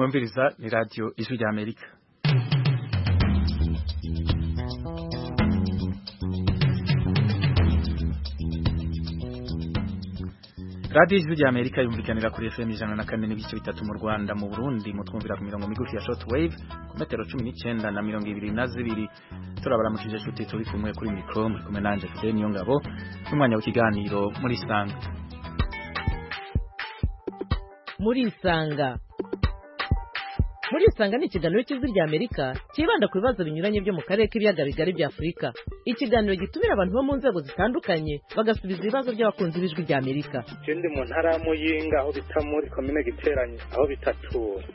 mwumviriza ni radio Ijwi rya Amerika. Radio Ijwi rya Amerika yumvikanira kuri FM 104.3 mu Rwanda, mu Burundi mutwumvira ku mirongo migufi ya shortwave ku metero 19 na 22. Turabaramukije nshuti turi kumwe kuri micro muri kumwe nanje Fidel Niyongabo n'umwanya w'ikiganiro muri Sanga. Muri Sanga ni ikiganiro cy'Ijwi rya Amerika kibanda ku bibazo binyuranye byo mu karere k'ibiyaga bigari bya Afurika. Ikiganiro gitumira abantu bo mu nzego zitandukanye bagasubiza ibibazo by'abakunzi b'Ijwi rya Amerika. Ikindi mu ntara ya Muyinga aho bita muri komine Giteranye aho bitatura.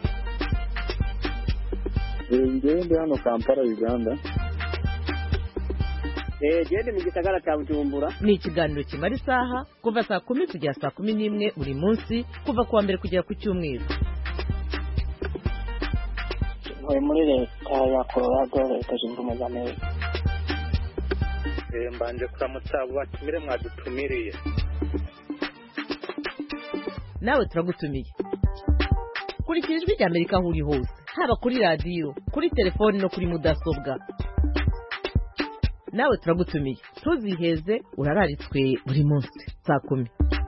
Ngende hano Kampala Uganda. Gende mu gisagara cya Bujumbura. Ni ikiganiro kimara isaha kuva saa 10 kugera saa 11 buri munsi kuva kuwa mbere kugera ku cyumweru. Muri leta ya Colorado, leta zunze ubumwe za Amerika. Mbanje kuramutsa abo batumire mwadutumiriye. Nawe turagutumiye. Kurikira Ijwi rya Amerika aho uri hose, haba kuri radio, kuri telefone no kuri mudasobwa. Nawe turagutumiye. Tuziheze urararitswe buri munsi saa 10.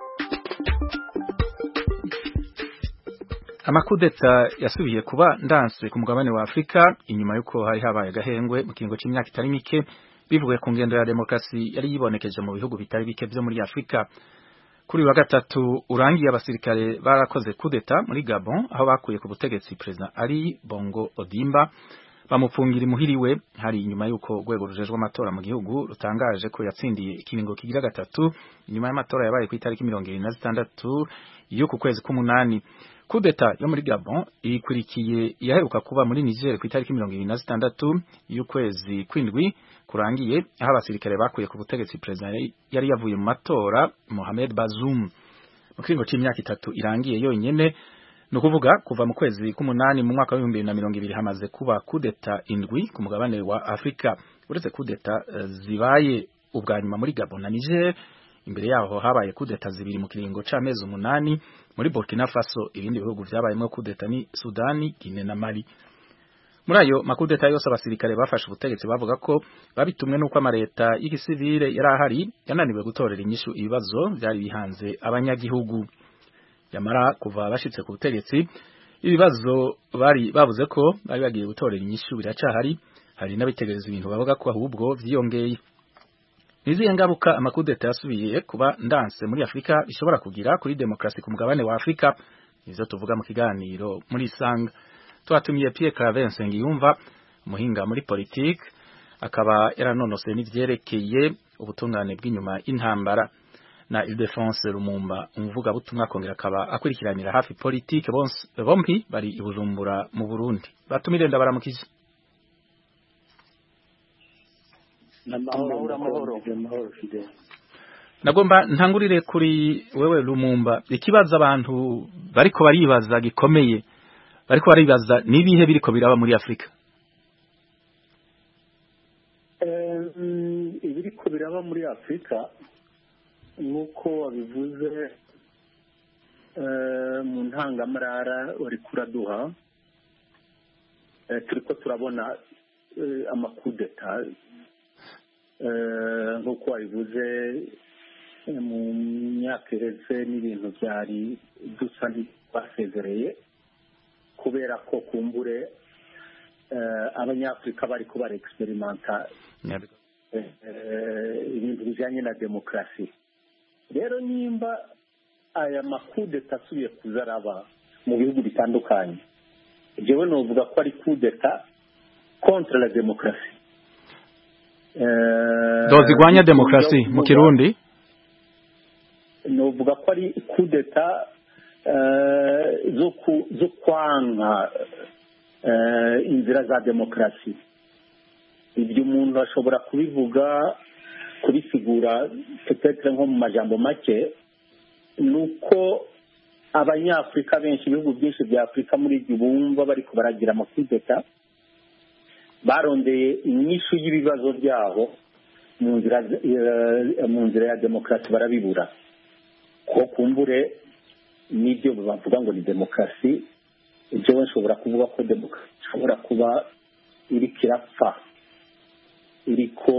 Amakudeta yasubiye kuba ndanswe ku mugabane wa Afrika inyuma yuko hari habaye agahengwe mu kiringo c'imyaka itari mike bivuye ku ngendo ya demokrasi yari yibonekeje mu bihugu bitari bike byo muri Afrika. Kuri wa gatatu urangiye abasirikare barakoze kudeta muri Gabon aho bakuye ku butegetsi President Ali Bongo Ondimba bamupfungira imuhiriwe hari inyuma yuko urwego rujejwe amatora mu gihugu rutangaje ko yatsindiye ikiringo kigira gatatu inyuma y'amatora yabaye ku itariki 26 y'uku kwezi k'umunani. Kudeta yo muri Gabon ikurikiye yaheruka kuba muri Niger ku itariki 26 y'ukwezi kwindwi kurangiye aho abasirikare bakuye ku butegetsi President yari yavuye mu matora Mohamed Bazoum. Mu kiringo c'imyaka 3 irangiye yonyene no kuvuga kuva mu kwezi k'umunani mu mwaka wa 2020 hamaze kuba kudeta indwi ku mugabane wa Afrika. Uretse kudeta zibaye ubwa nyuma muri Gabon na Niger, imbere yaho habaye kudeta zibiri mu kiringo c'amezi 8 muri Burkina Faso. Ibindi bihugu vyabayemo kudeta ni Sudani, Guinea na Mali. Muri ayo makudeta yose abasirikare bafashe ubutegetsi bavuga ko babitumwe nuko amareta y'igisivile yarahari yananiwe gutorera inyishu ibibazo byari bihanze abanyagihugu. Yamara kuva bashitse ku butegetsi ibibazo bari bavuze ko bari bagiye gutorera inyishu biracahari, hari n'abitegereza ibintu bavuga ko ahubwo vyiyongeye. Niziye ngaruka amakudeta yasubiye kuba ndanse muri Afrika bishobora kugira kuri demokrasi ku mugabane wa Afrika, nizo tuvuga mu kiganiro muri Sanga. Twatumiye Pierre Claver Nsengiyumva, umuhinga muri politique, akaba yaranonose n'ivyerekeye ubutungane bw'inyuma intambara, na Ildefonse Lumumba umuvuga butumwa kongera akaba akurikiranira hafi politique bombi bari i Bujumbura mu Burundi. Batumire ndabaramukije. Amahoro. Nagomba ntangurire kuri wewe Lumumba, ikibazo abantu bariko baribaza gikomeye, bariko baribaza nibihe biriko biraba muri Afrika. Ibiriko biraba muri Afrika nuko wabivuze mu ntangamarara wari kuraduha, turiko turabona amakudeta nk'uko wabivuze mu myaka iheze n'ibintu byari dusa n'ibasezereye kubera ko kumbure abanyafurika bari kuba experimenta ibintu bijanye na demokrasi. Rero nimba aya makudeta asubiye kuzaraba mu bihugu bitandukanye, jewe novuga ko ari kudeta contre la demokrasi. Dozigwanya demokrasi mu Kirundi novuga ko ari kudeta zo kwanga inzira za demokrasi. Ibyo umuntu ashobora kubivuga kubisigura peut-être nko mu majambo make, nuko abanyafrika benshi ibihugu byinshi bya Afrika muri ibyo bumva bari kubaragira amakudeta barondeye inyishu y'ibibazo byabo mu nzira ya demokrasi barabibura ko kumbure n'ibyo bavuga ngo ni demokrasi jewe nshobora kuvuga ko demokarasi ishobora kuba iriko irapfa, iriko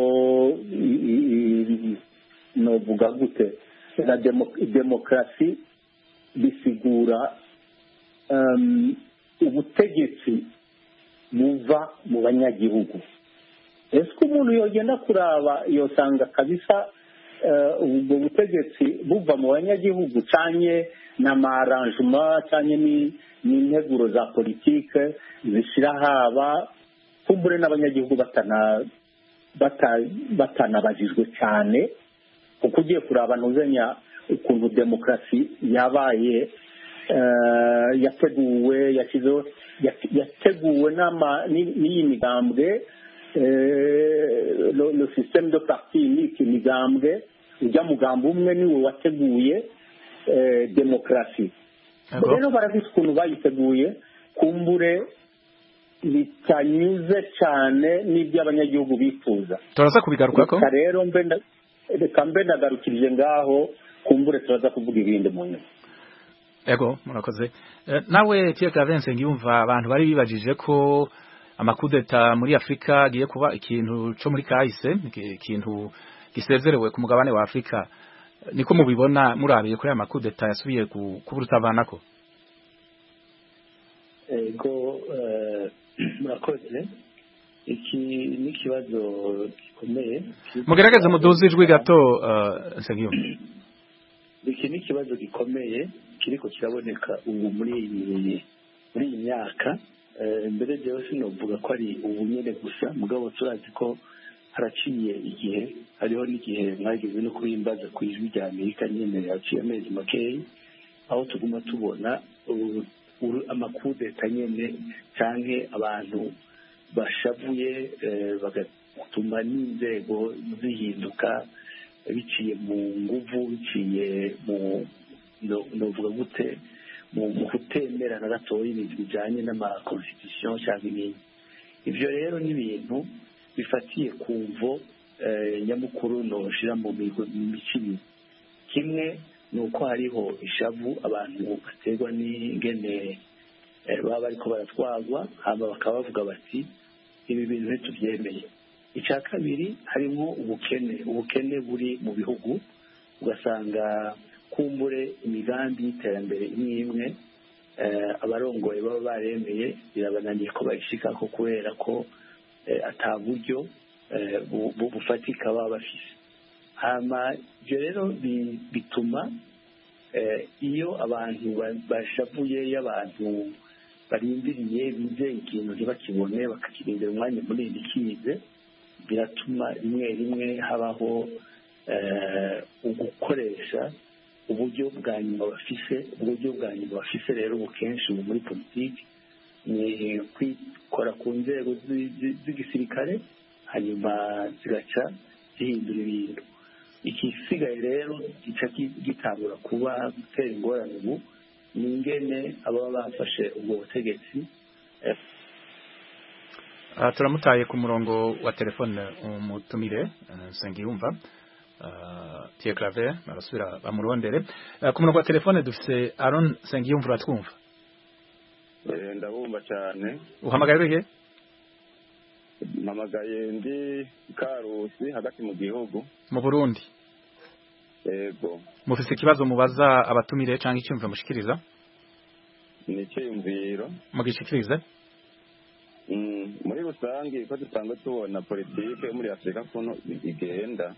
novuga gute, na demokarasi bisigura ubutegetsi buva mu banyagihugu. Ese umuntu yogenda kuraba yosanga kabisa ubwo butegetsi buva mu banyagihugu canye n'amaranjuma canye n'integuro za politike zishira haba kumbure n'abanyagihugu batanabajijwe cyane, kuko ugiye kuraba ntuzenya ukuntu demokarasi yabaye yateguwe n'iyi migambwe, le système de parti n'iki migambwe, ujya mugambo umwe niwe wateguye demokarasi. Rero barafise ukuntu bayiteguye, kumbure bitanyuze cyane n'ibyo abanyagihugu bifuza. Turaza kubigarukako. Rero reka mbe ndagarukirije ngaho, kumbure turaza kuvuga ibindi mu nyuma. Ego murakoze. Nawe Pierre Claver Nsengiyumva, abantu bari bibajije ko amakudeta muri Afrika agiye kuba ikintu cyo muri kahise, ikintu gisezerewe ku mugabane wa Afrika, niko mubibona murabiye kuri aya makudeta yasubiye kuburutavanako? Ego murakoze. Iki ni ikibazo gikomeye. Mugerageze muduze ijwi gato Nsengiyumva. Iki ni ikibazo gikomeye kiriko kiraboneka ubu muri iyi myaka. Mbere jewe sinovuga ko ari ubu nyene gusa, mugabo turazi ko haraciye igihe, hariho n'igihe mwageze no kubimbaza ku ijwi rya Amerika nyene yaciye amezi makeyi, aho tuguma tubona amakudeta nyene canke abantu bashavuye bagatuma n'inzego zihinduka biciye mu nguvu, biciye mu novuga gute, mu kutemera na gatoya ibintu bijanye n'amakonstitution cyangwa ibindi. Ivyo rero ni ibintu bifatiye ku mvo nyamukuru noshira mu micini. Kimwe ni uko hariho ishavu abantu baterwa n'ingene baba bariko baratwagwa, hama bakaba bavuga bati ibi bintu ntituvyemeye. Icya kabiri harimo ubukene buri mu bihugu, ugasanga kumbure imigambi y'iterambere imwe imwe abarongoye baba baremeye birabananiye ko bayishikako kubera ko ata buryo bufatika baba bafise. Hama ibyo rero bituma iyo abantu bashavuye, y'abantu barindiriye bizeye ikintu ntibakibone bakakirindira umwanya munini kize, biratuma rimwe rimwe habaho ugukoresha uburyo bwa nyuma bafise rero ubu kenshi ubu muri politiki ni kwikora ku nzego z'igisirikare, hanyuma zigaca zihindura ibintu. Ikisigaye rero gica gitangura kuba gutera ingorane ubu ni ingene ababa bafashe ubwo butegetsi. Turamutaye ku murongo wa telefone umutumire Nsengiyumva Pierre Claver, barasubira bamurondere ku murongo wa telefone. Dufise Aaron Nsengiyumva, uratwumva? Ndabumva cyane. Uhamagaye hehe? Mpamagaye ndi Karusi hagati mu gihugu mu Burundi. Yego. Mufise ikibazo mubaza abatumire cyangwa icyumva mushikiriza? Ni cyumviro mugishikirize. Muri rusange ko dusanga tubona politike muri Afrika kuno igenda,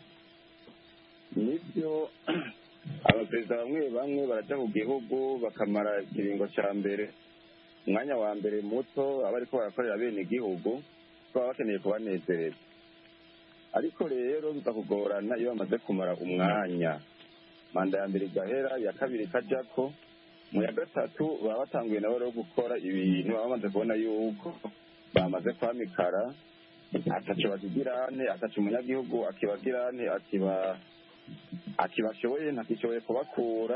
nibyo abaperezida bamwe baraja ku gihugu bakamara ikiringo cya mbere, umwanya wa mbere muto abariko barakorera bene igihugu baba bakeneye kubanezereza. Ariko rero bikakugorana iyo bamaze kumara umwanya, manda ya mbere igahera, ya kabiri ikajako, mu ya gatatu baba batanguye nabo rero gukora ibintu baba bamaze kubona yuko bamaze kwamikara, ataco bagirane, ataco umunyagihugu akibagirane, akibashoboye ntakishoboye kubakura.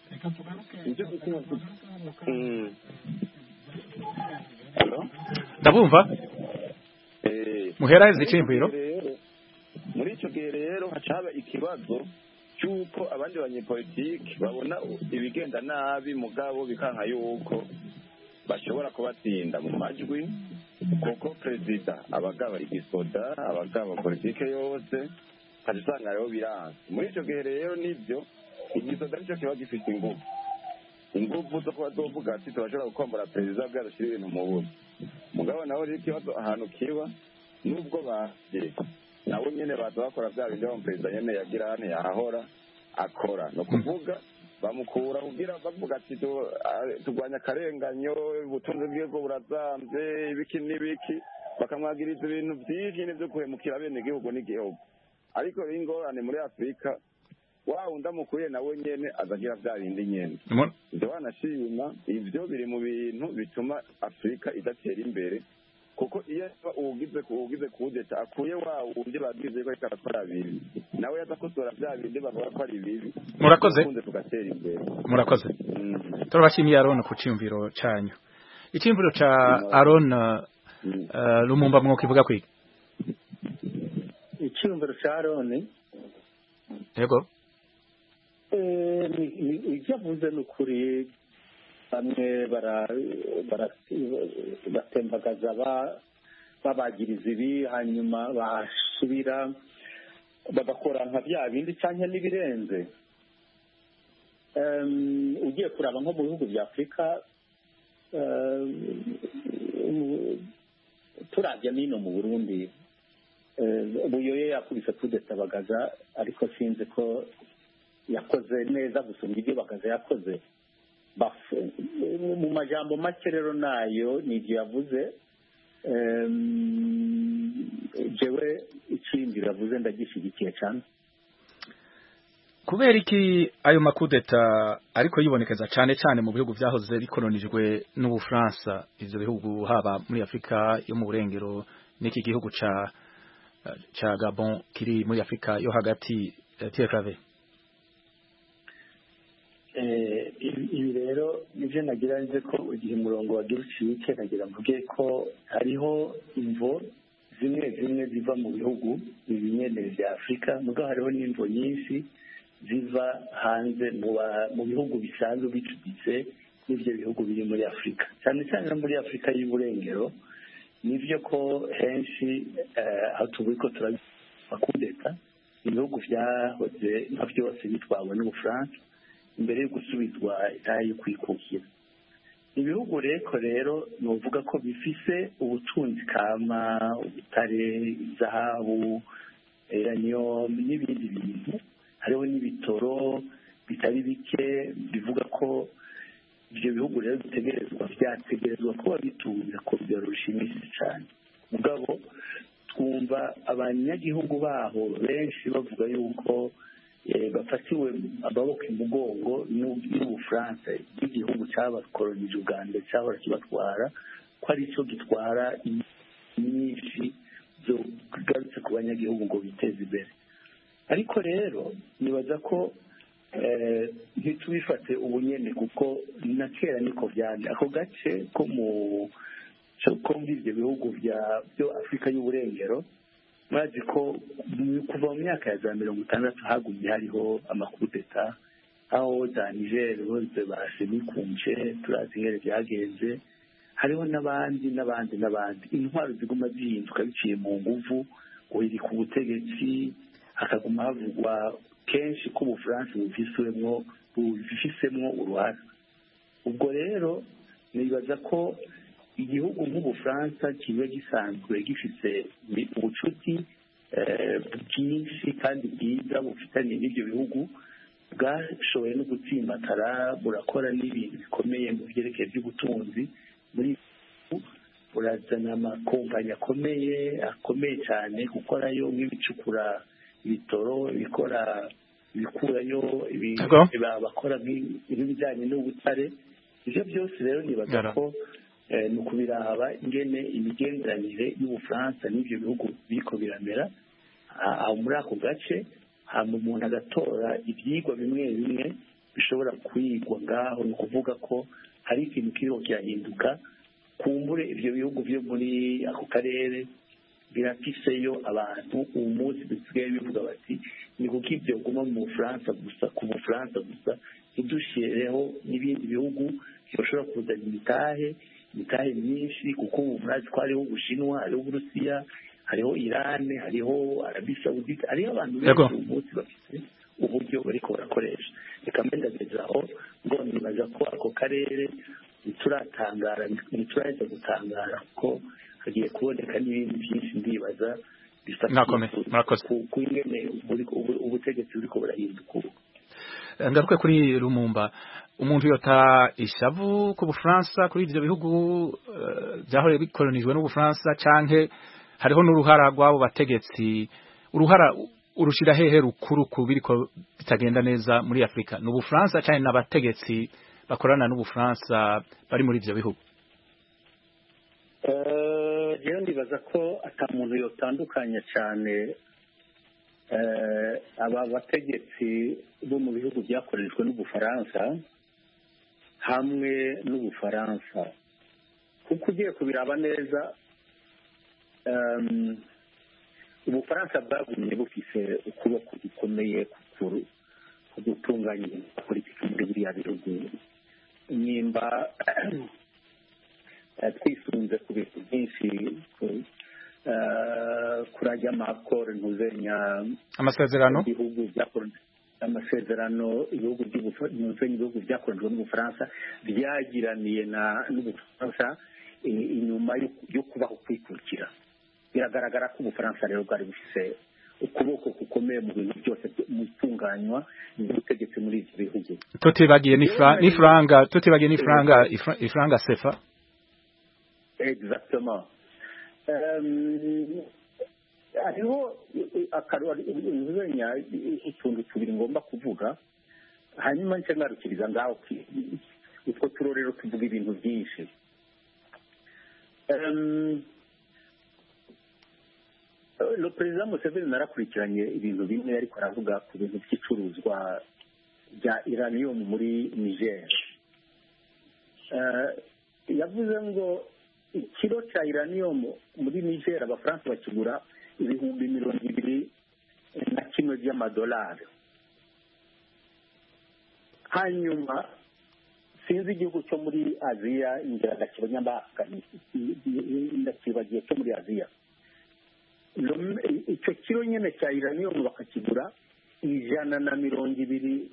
Ndabumva. Muhera izicimviro. Muri ico gihe rero hacaba ikibazo cyuko abandi banyepolitiki babona ibigenda nabi, mugabo bikanka yuko bashobora kubatsinda mu majwi kuko perezida abagaba igisoda abagaba politike yose kandi usanga rero biranze muri icyo gihe rero nibyo igisoda nicyo kiba gifite ingufu zo kuba zovuga ati turashobora gukombora perezida bwarashyira ibintu mu buzi mugabo nawe rero ikibazo ahantu kiba nubwo bagiye nabo nyine baza bakora bya bindi aho perezida nyine yagira hano yahahora akora ni ukuvuga bamukura kugira bavuga ati turwanya akarenganyo ubutunzi bw'igihugu burazambye ibiki n'ibiki bakamwagiriza ibintu byinshi n'ibyo guhemukira bene igihugu n'igihugu ariko ingorane muri afurika wa wundi amukuriye nawe nyene azagira bya bindi nyene ibyo wanashima ibyo biri mu bintu bituma afurika idatera imbere kuko iyo ugize kudeta akuye wa wundi bagize ko ariko arakora bibi nawe yazakosora bya bindi bavuga ko ari bibi murakoze tugatera imbere murakoze turabashimiye Aaron ku cyumviro cyanyu icyumviro ca Aaron Lumumba mwokivuga kwiki icyumviro ca Aaron yego icyo avuze ni ukuri bamwe batembagaza babagiriza ibi hanyuma basubira bagakora nka bya bindi cyangwa n'ibirenze ugiye kuraba nko mu bihugu bya afurika turabya n'ino mu burundi buyoye yakubise kudeta bagaza ariko sinzi ko yakoze neza gusumba ibyo bagaza yakoze mu majambo make rero nayo nibyo yavuze jewe ikindi yavuze ndagishyigikiye cyane kubera iki ayo makudeta ariko yibonekeza cyane cyane mu bihugu byahoze bikolonijwe n'Ubufaransa ivyo bihugu haba muri Afrika yo mu burengero n'iki gihugu ca Gabon kiri muri Afrika yo hagati TFV ibi rero nivyo nagira nze ko igihe umurongo wagira ucike nagira mvuge ko hariho imvo zimwe zimwe ziva mu bihugu ibinyene vya Afrika mugabo hariho n'imvo nyinshi ziva hanze mu bihugu bisanzwe bicuditse n'ivyo bihugu biri muri Afrika cyane cyane no muri Afrika y'uburengero nivyo ko henshi aho tubiko turabakudeta ibihugu vyahoze nka byose bitwawe n'Ubufaransa imbere yo gusubizwa itaha yo kwikukira ibihugu rero nuvuga ko bifise ubutunzi kama ubutare zahabu uranium n'ibindi bintu hariho n'ibitoro bitari bike bivuga ko ibyo bihugu rero byategerezwa kuba bitunze ku rugero rushimishije cyane mugabo twumva abanyagihugu baho benshi bavuga yuko bafatiwe amaboko imugongo n'Ubufaransa n'igihugu cyabakolonije Uganda cyahora kibatwara ko ari cyo gitwara nyinshi zo kugarutse ku banyagihugu ngo biteze imbere ariko rero nibaza ko ntitubifate ubunyene kuko na kera niko byari ako gace ko muri ibyo bihugu byo Afrika y'uburengero murazi ko kuva mu myaka ya za 60 hagumye hariho amakudeta aho za Niger bose basemikunje turazi ngere byagenze hariho n'abandi intwaro ziguma zihinduka biciye mu nguvu uri ku butegetsi hakaguma havugwa kenshi ko Ubufaransa bufisemwo uruhara ubwo rero nibaza ko igihugu nk'Ubufaransa kiba gisanzwe gifise ubucuti bwinshi kandi bwiza bufitanye n'ibyo bihugu bwashoboye no gutsimbatara burakora n'ibintu bikomeye mu byerekeye by'ubutunzi muri burazana amakompanyi akomeye cyane gukorayo nk'ibicukura ibitoro ibikurayo bakora nk'ibijyanye n'ubutare ibyo byose rero nibaza ko ni ukubiraba ingene imigenderanire y'Ubufaransa n'ibyo bihugu biriko biramera aho muri ako gace hama umuntu agatora ibyigwa bimwe bimwe bishobora kwigwa ngaho ni ukuvuga ko hari ikintu kiriho kirahinduka kumbure ibyo bihugu byo muri ako karere birafiseyo abantu uyu munsi dusigaye bivuga bati ni kuko ibyo guma mu Bufaransa gusa ku Bufaransa gusa ntidushireho n'ibindi bihugu bishobora kuzana imitahe myinshi kuko ubu murazi ko hariho Ubushinwa hariho Uburusiya hariho Iran hariho Arabie Saoudite hariho abantu benshi uyu munsi bafite uburyo bariko barakoresha reka mbendagezaho ngo nibaza ko ako karere ntituraheza gutangara ko hagiye kuboneka n'ibindi byinshi ndibaza ku ingene ubutegetsi buriko burahinduka ubu. Ngaruke kuri Lumumba, umuntu yota ishavu ku Bufaransa kuri ivyo bihugu byahore bikolonijwe n'Ubufaransa canke hariho n'uruhara rw'abo bategetsi, uruhara urushira hehe rukuru kubiriko bitagenda neza muri Afrika n'Ubufaransa canke n'abategetsi bakorana n'Ubufaransa bari muri ivyo bihugu? Rero ndibaza ko ata muntu yotandukanya cyane aba bategetsi bo mu bihugu byakoreshejwe n'Ubufaransa hamwe n'Ubufaransa kuko ugiye kubiraba neza Ubufaransa bwagumye bufise ukuboko gukomeye ku gutunganya politiki muri biriya bihugu nimba twisunze ku bintu byinshi kurajya amakoro ntuzenya amasezerano ibihugu byakoreshejwe n'Ubufaransa byagiraniye n'Ubufaransa inyuma yo kubaho kwikurikira biragaragara ko Ubufaransa rero bwari bufise ukuboko gukomeye mu bintu byose mu itunganywa n'ubutegetsi muri ibyo bihugu tutibagiye n'ifranga sefa. Exactement. Hariho akarwanya utuntu tubiri ngomba kuvuga hanyuma nce ngarukiriza ngaho utwo turorero tuvuga ibintu byinshi. Le Président Museveni narakurikiranye ibintu bimwe ariko aravuga ku bintu by'icuruzwa bya uranium muri Niger. Yavuze ngo ikiro cya uranium muri Niger abafaransa bakigura ibihumbi 21 by'amadolari. Hanyuma sinzi igihugu cyo muri Aziya ingira ndakibagiye cyo muri Aziya icyo kiro nyine cya uranium bakakigura 121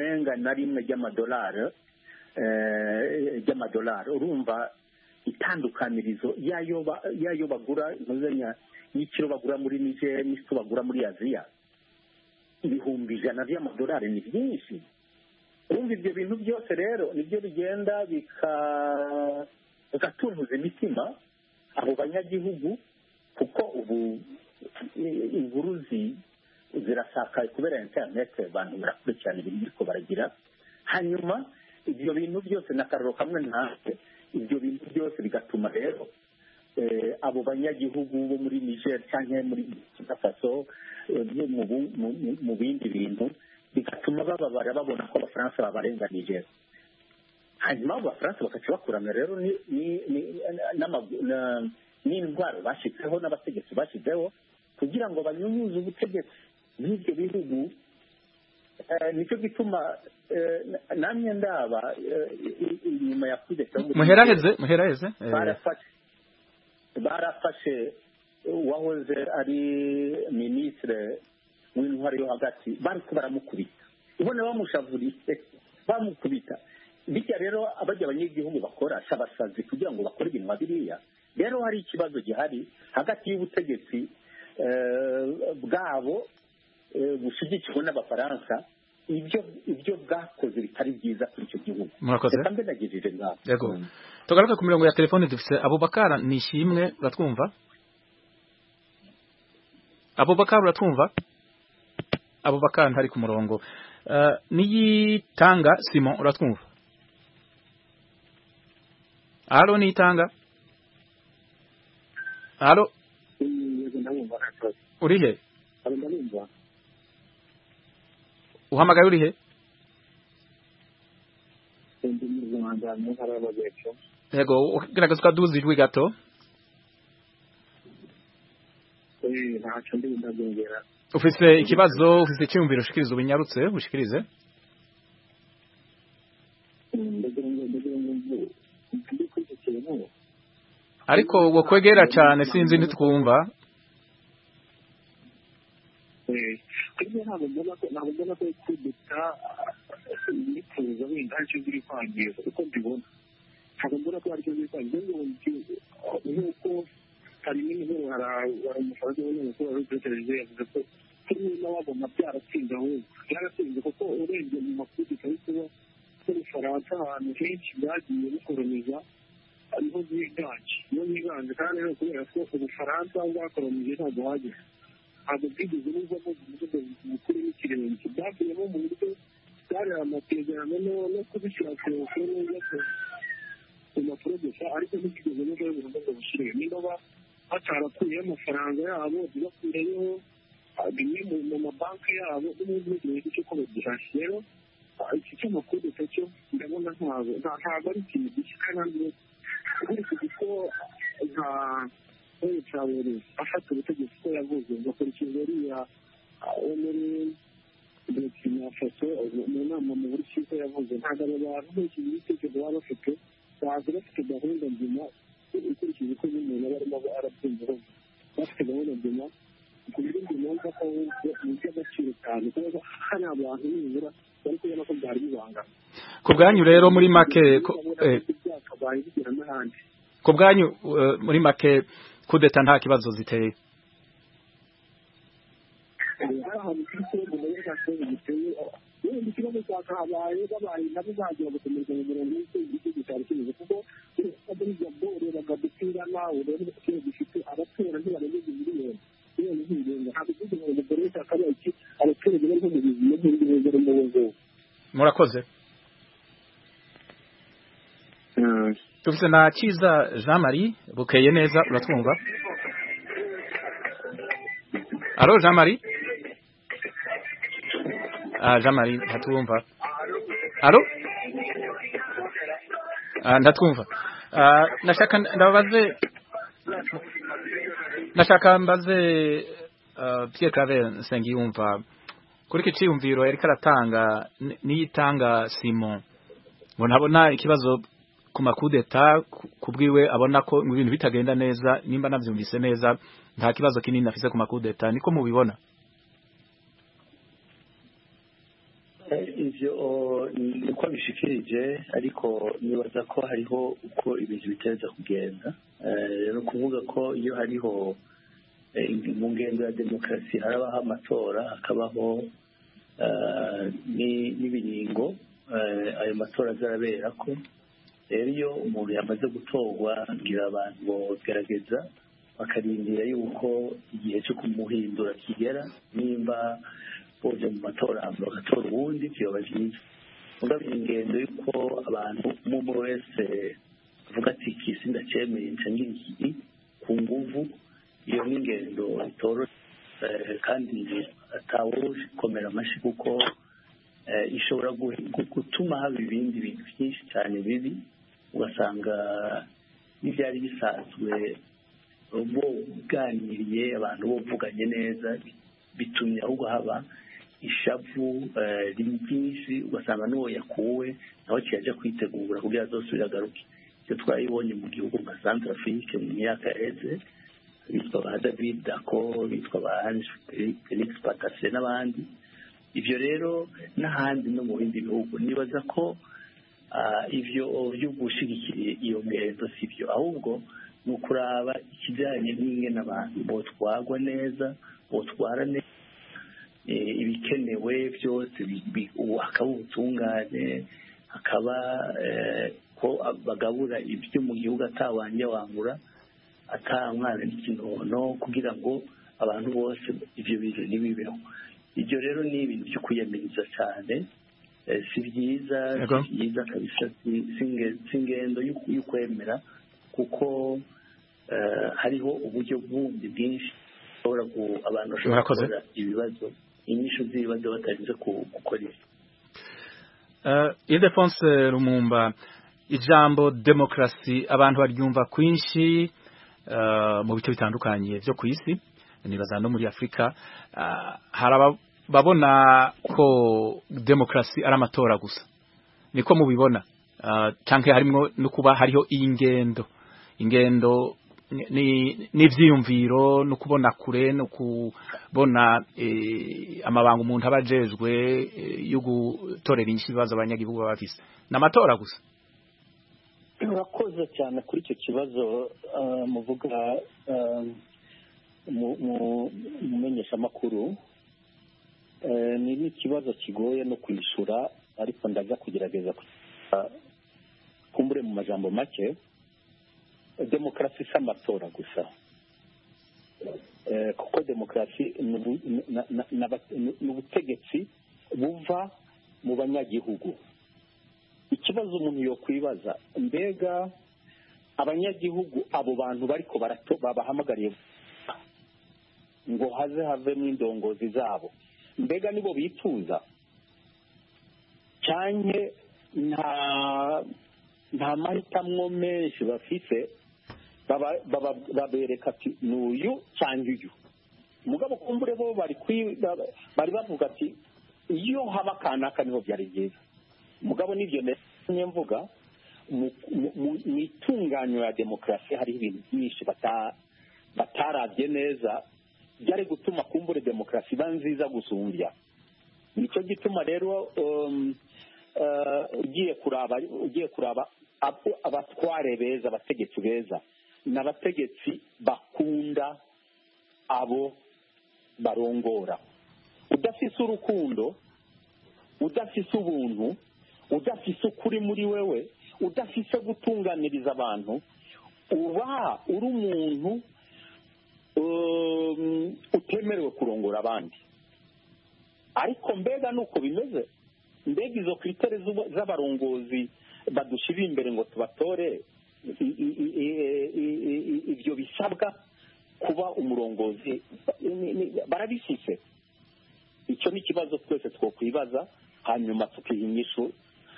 by'amadolari. Urumva itandukanirizo yayo bagura ntuzenya y'ikiro bagura muri Niger n'icyo bagura muri Aziya ibihumbi 100 by'amadolari ni byinshi. Urumva ibyo bintu byose rero nibyo bigenda bikatuntuza imitima abo banyagihugu kuko ubu inkuru zirasakaye kubera internet abantu barakurikirana ibintu biriko baragira. Hanyuma ibyo bintu byose n'akararo kamwe ntacyo ibyo bintu byose bigatuma rero abo banyagihugu bo muri Niger cyangwa muri Burkina Faso mu bindi bintu bigatuma bababara babona ko abafaransa babarenganije. Hanyuma abo bafaransa bakaca bakurana rero n'indwara bashyizeho n'abategetsi bashyizeho kugira ngo banyunyuze ubutegetsi bw'ibyo bihugu. Nicyo gituma namwe ndaba inyuma ya kudeta muheraheze barafashe uwahoze ari ministre w'intwari yo hagati bariko baramukubita ubona bamushavuriye bamukubita bitya rero abajya abanyagihugu bakora shabasazi kugira ngo bakore ibintu biriya. Rero hari ikibazo gihari hagati y'ubutegetsi bwabo bushigikiwe n'abafaransa ibyo bwakoze bitari byiza kuri icyo gihugu. Murakoze ndagejije ngaho. Yego tugaruka ku mirongo ya telefone dufise Abubakar Nishimwe uratwumva? Abubakar uratwumva? Abubakar ntari ku murongo. Niyitanga Simon uratwumva? Alo Niyitanga? Alo urihe? Uhamagaye urihe? Yego gerageza ukaduza ijwi gato. ntacyo ndi ndagongera. Ufise ikibazo, ufise icyumviro ushikiriza ubinyarutse ushikirize. Ariko wo kwegera cyane sinzi ntitwumva. Ntabwo mbona ko kudeta nifuza wenda aricyo ziri kwangiza uko mbibona. Ntabwo mbona ko aricyo ziri kwangiza nk'uko hari n'imihoro hari umufaransa w'umunyamakuru wari utekereje yavuze ko niba wabona byaratsinze ahubwo byaratsinze kuko urebye mu makuru bikaba kuba ko ubufaransa ahantu henshi bwagiye bukoroniza ariho bwiganje niyo bwiganje kandi rero kubera ko ubufaransa bwakoronije ntabwo hageze ntabwo bwigeze buvamo umudodo mukuru w'ikirenge byavuyemo mu buryo bwari amasezerano no kubishyira ku neza ku mpapuro gusa ariko ntibigeze n'ubwo burundu bushyiriwe niba batarakuyeho amafaranga yabo bakuyeho bimwe mu mabanki yabo n'ubundi n'ikindi cyo kubagihashye rero iki cy'amakuru cyo ndabona ntabwo ari ikintu gishya kandi ukurikije ko nka Traoré afata ubutegetsi ko yavuze agakurikiza uriya wo muri Burkina Faso mu nama mu buryo yavuze ntabwo abo bantu bose ibitekerezo baba bafite baza bafite gahunda nzima ukurikije uko n'umuntu aba arimo arabyumva bafite gahunda nzima ku buryo numva ko ni iby'agaciro cyane kuko hari abantu nibura bari kubona ko byari bibangana ku bwanyu rero muri make ku bwanyu muri make kudeta nta kibazo ziteye ikibazo cyakabaye babaye nabo bagiye gukomereza mu murongo w'igihugu cyari kimeze kuko muri jabore bagadupira nawe rero ikintu gifite abatora ntibarengeje miliyoni nk'irenga ntabwo igihugu ngo dore cyakabaye iki abaturage bari mu buzima bw'igihugu mu buzo murakoze tufise na Kiza Jean Marie bukeye neza uratwumva Allo Jean Marie Jean Marie ntatwumva Allo ntatwumva nashaka mbaze Pierre Claver Nsengiyumva kuri iki cyumviro yari karatanga niyitanga Simon ngo ntabona ikibazo ku makudeta kubwiwe abona ko ibintu bitagenda neza nimba navyumvise neza nta kibazo kinini afise ku makudeta niko mubibona ivyo niko bishikirije ariko nibaza ko hariho uko ibintu biteza kugenda no kuvuga ko iyo hariho mu ngendo ya demokarasi harabaho amatora hakabaho n'ibiringo ayo matora azarabera ko rero iyo umuntu yamaze gutorwa ngira abantu bogerageza bakarindira yuko igihe cyo kumuhindura kigera nimba boje mu matora bagatora ubundi byoba byiza mugabo ingendo yuko abantu umwe wese avuga ati kisi ndacemeye ncangira iki ku nguvu iyo n'ingendo itoroshe kandi atawokomera amashi kuko ishobora gutuma haba ibindi bintu byinshi cyane bibi ugasanga n'ibyari bisanzwe boganiriye abantu bovuganye neza bitumye ahubwo haba ishavu ryinshi ugasanga n'uwo yakuwe naho kiyaje kwitegura kugira azosubire agaruke icyo twayibonye mu gihugu nka Centrafrique mu myaka yaheze bitwa ba David Dako bitwa ba Felix Patasse n'abandi ivyo rero n'ahandi no mu bindi bihugu nibaza ko ivyo byo gushigikira iyo ngendo sivyo ahubwo ni ukuraba ikijyanye n'ingene abantu botwagwa neza botwara neza ibikenewe byose hakaba ubutungane hakaba ko bagabura ibyo mu gihugu atawanje wangura atamwana n'ikinono kugira ngo abantu bose ivyo bintu nibibeho ibyo rero ni ibintu byo kwiyamiriza cyane si byiza kabisa singendo y'ukwemera kuko hariho uburyo bundi bwinshi abantu bashobora gukora ibibazo inyishu z'ibibazo batarinze gukora ibi Ildefonse Lumumba ijambo demokrasi abantu baryumva kwinshi mu bice bitandukanye byo ku isi nibaza no muri Afrika harababona ko demokrasi ari amatora gusa niko mubibona canke harimo no kuba hariho ingendo n'ivyiyumviro no kubona kure no kubona amabanga umuntu abajejwe yo gutorera ibibazo abanyagihugu bafise n'amatora gusa. Urakoze cyane kuri icyo kibazo muvuga mumenyesha makuru ni ikibazo kigoye no kwishura ariko ndaza kugerageza kumbure mu majambo make. Demokrasi si amatora gusa kuko demokrasi ni ubutegetsi buva mu banyagihugu. Ikibazo umuntu yo kwibaza mbega abanyagihugu abo bantu bariko babahamagariye ngo havemo indongozi zabo mbega nibo bituza cyane nta mahitamo menshi bafise babereka ati n'uyu cyangwa uyu mugabo kumbure bo bari bavuga ati iyo haba kanaka niho byari byiza mugabo nibyo neye mvuga mu itunganyo ya demokrasi hari ibintu byinshi batarabye neza byari gutuma kumbure demokrasi iba nziza gusumbya. Nicyo gituma rero ugiye kuraba abatware beza abategetsi beza n'abategetsi bakunda abo barongora. Udafise urukundo, udafise ubuntu, udafise ukuri muri wewe, udafise gutunganiriza abantu, uba uri umuntu utemerewe kurongora abandi. Ariko mbega nuko bimeze, mbega izo kritere z'abarongozi badushira imbere ngo tubatore ibyo bisabwa kuba umurongozi barabifise. Icyo ni ikibazo twese twokwibaza hanyuma tukihinyishu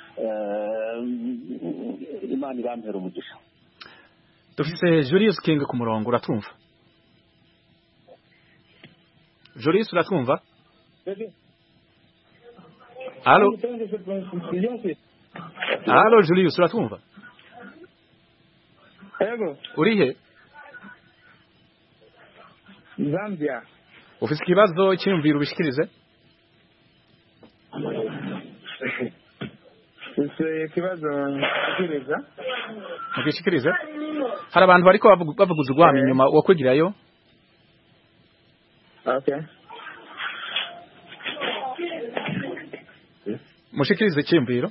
Imana irampera umugisha. Dufise Julius King ku murongo uratumva? Julius uratumva? Allo? Allo Julius uratumva? Ego. Urihe? Zambia. Ufise ikibazo cy'imviro ubishikirize? Ikibazo nshikiriza. Mukishikirize? Hari abantu bariko bavuguza urwamo inyuma wo kwigirayo? Okay. Mushikirize cy'imviro.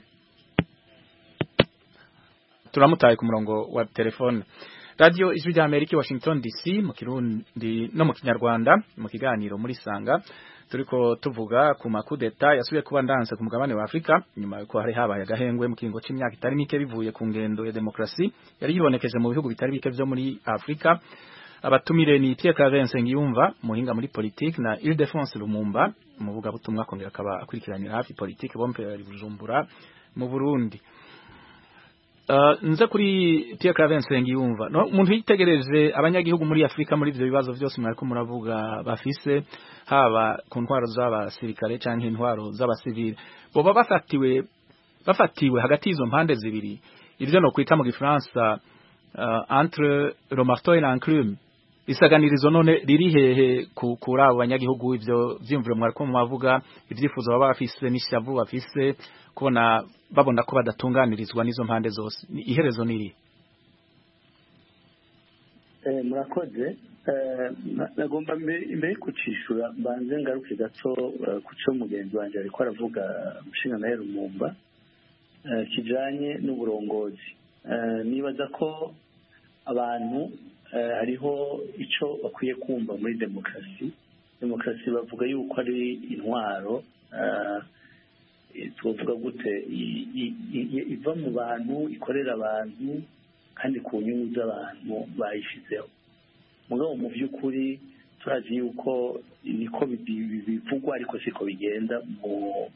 Turamutaye ku murongo wa telefone. Radio Ijwi rya Amerika Washington DC mu Kirundi no mu Kinyarwanda mu kiganiro muri Sanga turiko tuvuga ku makudeta yasubiye kuba ndanse ku mugabane wa Afrika nyuma yuko hari habaye agahengwe mu kingo c'imyaka itari mike bivuye ku ngendo ya demokrasi yari yibonekeje mu bihugu bitari bike byo muri Afrika. Abatumire ni Pierre Claver Nsengiyumva muhinga muri politique na Ildefonse Lumumba umuvuga butumwa kongera akaba akurikiranira hafi politique bompe ya Bujumbura mu Burundi. Nza kuri Pierre Claver Nsengiyumva no umuntu yitegereje abanyagihugu muri Afrika muri ivyo bibazo byose mwariko muravuga bafise haba ku ntwaro z'abasirikare canke intwaro z'abasivile boba bafatiwe hagati izo mpande zibiri ivyo no kwita mu Gifaransa entre le marteau et l'enclume isaganirizo none riri hehe kuri abo banyagihugu ivyo vyimviro mwariko mubavuga ivyifuzo baba bafise n'ishavu bafise kubona babona ko badatunganirizwa n'izo mpande zose iherezo niri murakoze nagomba imbere kucishura mbanze ngaruke gato kuco mugenzi wanje ariko aravuga mushinga na Lumumba kijanye n'uburongozi nibaza ko abantu hariho ico bakwiye kumva muri demokrasi bavuga yuko ari intwaro tuvuga gute iva mu bantu ikorera abantu kandi ku nyungu z'abantu bayishizeho mugabo mu by'ukuri turazi yuko niko bivugwa ariko siko bigenda mu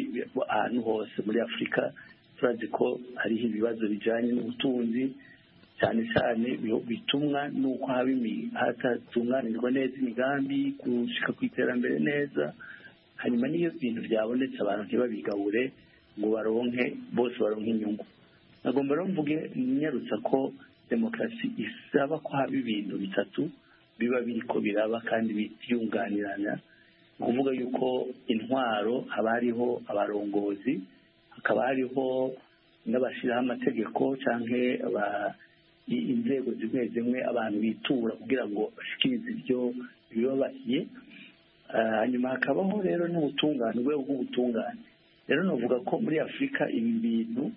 ahantu hose muri Afrika turazi ko hariho ibibazo bijanye n'ubutunzi cyane cyane bitumwa n'uko hatatunganirwa neza imigambi gushika ku iterambere neza, hanyuma n'iyo bintu byabonetse abantu ntibabigabure ngo bose baronke inyungu. nagomba rero mvuge nyarutsa ko demokarasi isaba ko haba ibintu bitatu biba biriko biraba kandi byunganirana. Ni ukuvuga yuko intwaro haba hariho abarongozi, hakaba hariho n'abashyiraho amategeko cyangwa inzego zimwe zimwe abantu bitura kugira ngo bashikirize ibyo bibabashye. Hanyuma hakabaho rero n'ubutungane, urwego rw'ubutungane. Rero navuga ko muri Afurika ibi bintu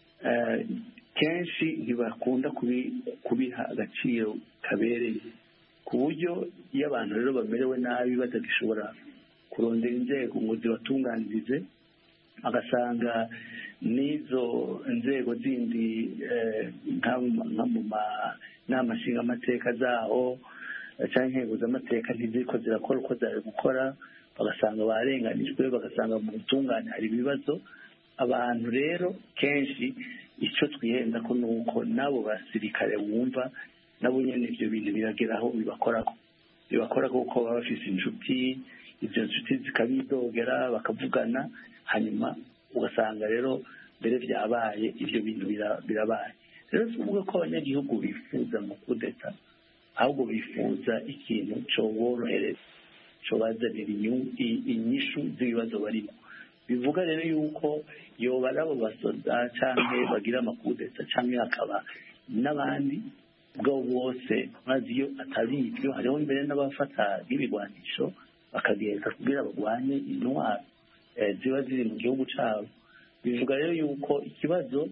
kenshi ntibakunda kubiha agaciro kabereye, ku buryo iyo abantu rero bamerewe nabi batagishobora kurondera inzego ngo zibatunganirize, agasanga n'izo nzego zindi nka mu nama nshingamateka zaho cyangwa intego z'amateka ntiziko zirakora uko zari gukora, bagasanga barenganijwe, bagasanga mu butungane hari ibibazo. Abantu rero kenshi icyo twihenda ko ni uko n'abo basirikare wumva nabo nyine ibyo bintu birageraho bibakora kuko baba bafite inshuti, izo nshuti zikabidogera bakavugana, hanyuma ugasanga rero mbere byabaye ibyo bintu birabaye. Rero tuvuga ko abanyagihugu bifuza mu kudeta, ahubwo bifuza ikintu cyoborohereza, cyobazanira inyishu z'ibibazo barimo. Bivuga rero yuko yoba nabo basoda cyangwa bagira amakudeta cyangwa hakaba n'abandi bwo bose maze iyo atari ibyo hariho mbere n'abafata n'ibigwanisho bakagenda kugira bagwanye intwaro ziba ziri mu gihugu cyabo. Bivuga rero yuko ikibazo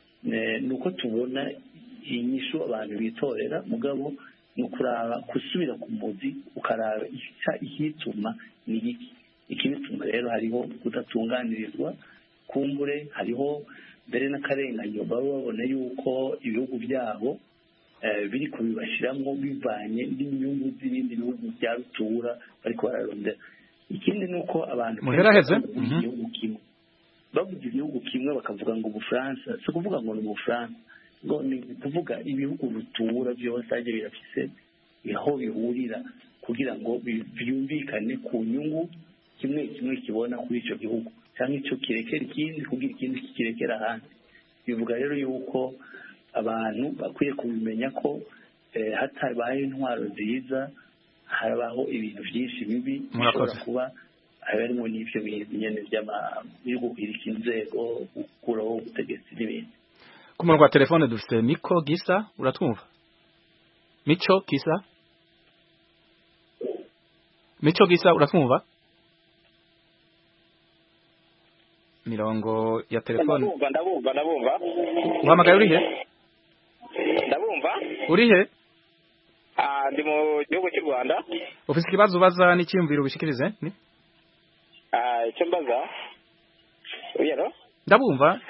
ni uko tubona inyishu abantu bitorera, mugabo ni ukuraba gusubira ku muzi ukaraba ikituma ni iki. Ikibituma rero hariho kudatunganirizwa, kumbure hariho mbere n'akarenganyo baba babona yuko ibihugu byabo biri kubibashyiramo bivanye n'inyungu z'ibindi bihugu bya rutura bariko bararondera. Ikindi ni uko abantu igihugu kimwe bavuze igihugu kimwe bakavuga ngo Ubufaransa, si ukuvuga ngo ni Ubufaransa, ngo ni kuvuga ibihugu rutura byose aje birafise aho bihurira kugira ngo byumvikane ku nyungu kimwe kibona kuri icyo gihugu, cyangwa icyo kirekera ikindi kugira ikindi kikirekera ahandi. Bivuga rero yuko abantu bakwiye kubimenya ko hatabaye intwaro nziza harabaho ibintu byinshi bibi bishobora kuba harimo n'ibyo bintu nyine byo guhirika inzego, gukuraho ubutegetsi n'ibindi. Ku murongo wa telefone dufite Miko Gisa, uratwumva? Mico Gisa uratwumva? Mirongo ya telefone. Ndabumva. Uhamagaye urihe? Ndabumva. Urihe? Ndi mu gihugu cy'u Rwanda. Ufite ikibazo ubaza n'icyumviro ubishikirize? Ni? Icyo mbaza. Uyero? Ndabumva.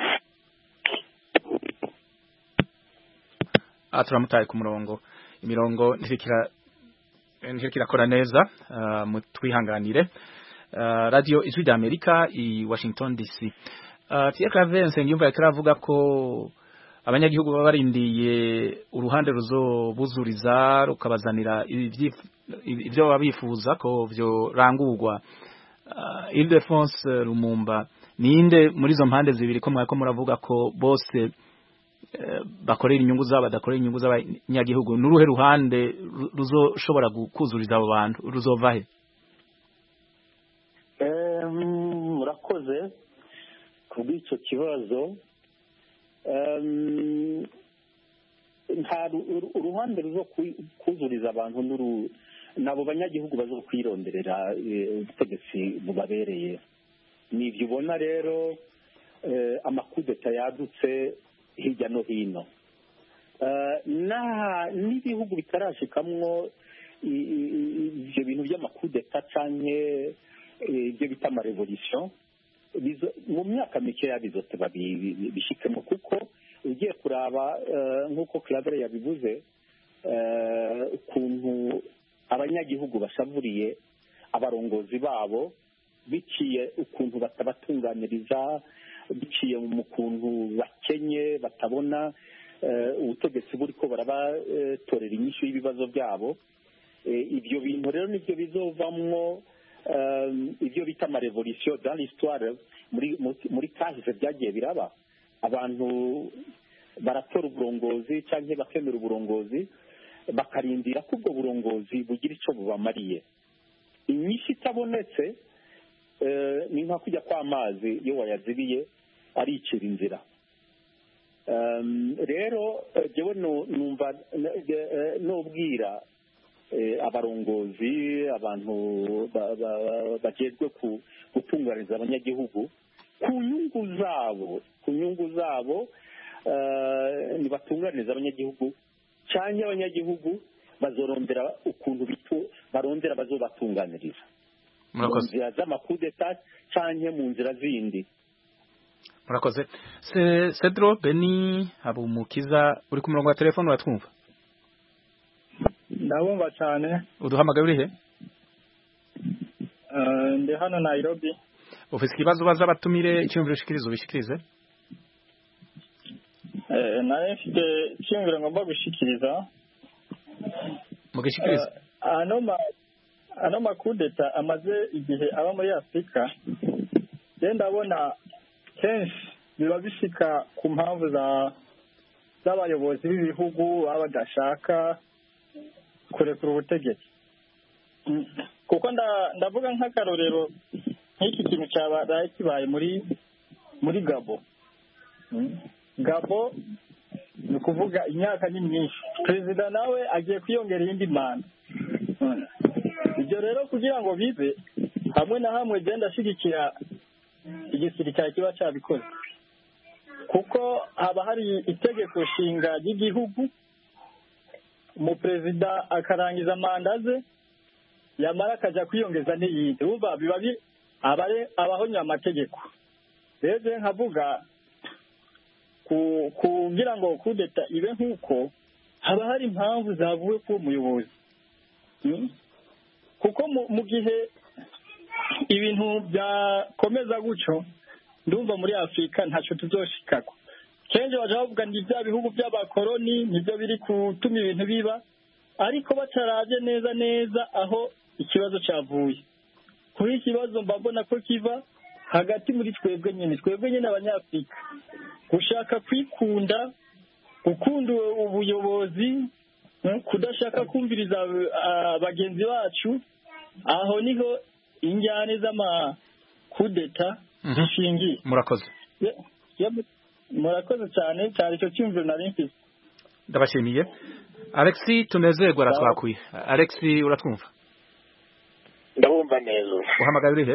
Turamutaye ku murongo. Imirongo ntikirakora neza, mutwihanganire. Radio Ijwi ry'Amerika i Washington DC. Pierre Claver Nsengiyumva yakiravuga ko abanyagihugu baba barindiye uruhande ruzobuzuriza rukabazanira ibyo baba bifuza ko byo rangurwa. Ildefonse Lumumba ninde muri izo mpande zibiri ko mwako muravuga ko bose bakorera inyungu zabo badakorera inyungu z'abanyagihugu, n'uruhe ruhande ruzoshobora kuzuriza abo bantu ruzovahe? Murakoze kubw'icyo kibazo. Nta uruhande ruzo kuzuriza abantu nabo banyagihugu bazo kwironderera ubutegetsi bubabereye. Nivyo ubona rero amakudeta yadutse hirya no hino, n'ibihugu bitarashikamwo ivyo bintu by'amakudeta canke ibyo bita amarevolution mu myaka mikeya bizote bishikemo, kuko ugiye kuraba nk'uko Claver yabivuze ukuntu abanyagihugu bashavuriye abarongozi babo biciye ukuntu batabatunganiriza, biciye mu kuntu bakenye batabona ubutegetsi buri ko barabatorera inyishu y'ibibazo byabo. Ibyo bintu rero nibyo bizovamwo ibyo bita amarevolisiyo dans l'histoire muri kahise byagiye biraba. Abantu baratora uburongozi cyangwa bakemera uburongozi bakarindira ko ubwo burongozi bugira icyo bubamariye. Inyinshi itabonetse ni nka kujya kw'amazi iyo wayazibiye aricira inzira. Rero jewe numva nobwira abarongozi abantu bagezwe gutunganiriza abanyagihugu ku nyungu zabo nibatunganiriza abanyagihugu cyangwa abanyagihugu bazorondera ukuntu barondera bazobatunganiriza mu nzira z'amakudeta cyangwa mu nzira zindi. Murakoze. Cedro Beni Habumukiza uri ku murongo wa telefone watwumva? Ndabumva cyane. Uduhamagaye uri he? Ndi hano Nairobi. Ufite ikibazo baza batumire icyumviro ushikiriza ubishikirize? Nari mfite icyumviro ngomba gushikiriza. Mugishikiriza? Ano makudeta amaze igihe aba muri Afurika, ndabona kenshi biba bishika ku mpamvu z'abayobozi b'ibihugu baba badashaka kurekura ubutegetsi. Kuko ndavuga nk'akarorero nk'iki kintu cyabaye kibaye muri Gabo. Gabo ni ukuvuga imyaka ni myinshi, perezida nawe agiye kwiyongera iyindi manda. Ibyo rero kugira ngo bibe hamwe na hamwe genda ashyigikira igisirikare kiba cyabikoze, kuko haba hari itegeko nshinga ry'igihugu, umuperezida akarangiza manda ze yamara akajya kwiyongeza n'iyindi, urumva biba abahonya amategeko. Rero nkavuga kugira ngo kudeta ibe nk'uko haba hari impamvu zavuye ku muyobozi, kuko mu gihe ibintu byakomeza gutyo ndumva muri Afurika ntacyo tuzoshikako. Kenshi baje bavuga ngo ibya bihugu by'abakoloni nibyo biri gutuma ibintu biba, ariko bataravye neza aho ikibazo cyavuye. Kuri ikibazo mbabona ko kiva hagati muri twebwe nyine abanyafurika, gushaka kwikunda, gukunda ubuyobozi, kudashaka kumviriza bagenzi bacu. Aho niho injyane z'amakudeta zishingiye. Murakoze. Murakoze cyane, cyari icyo cyumviro nari mfite. Ndabashimiye. Alexi tunezerwa aratwakuye. Alexi uratwumva? Ndabumva neza. Uhamagaye uri he?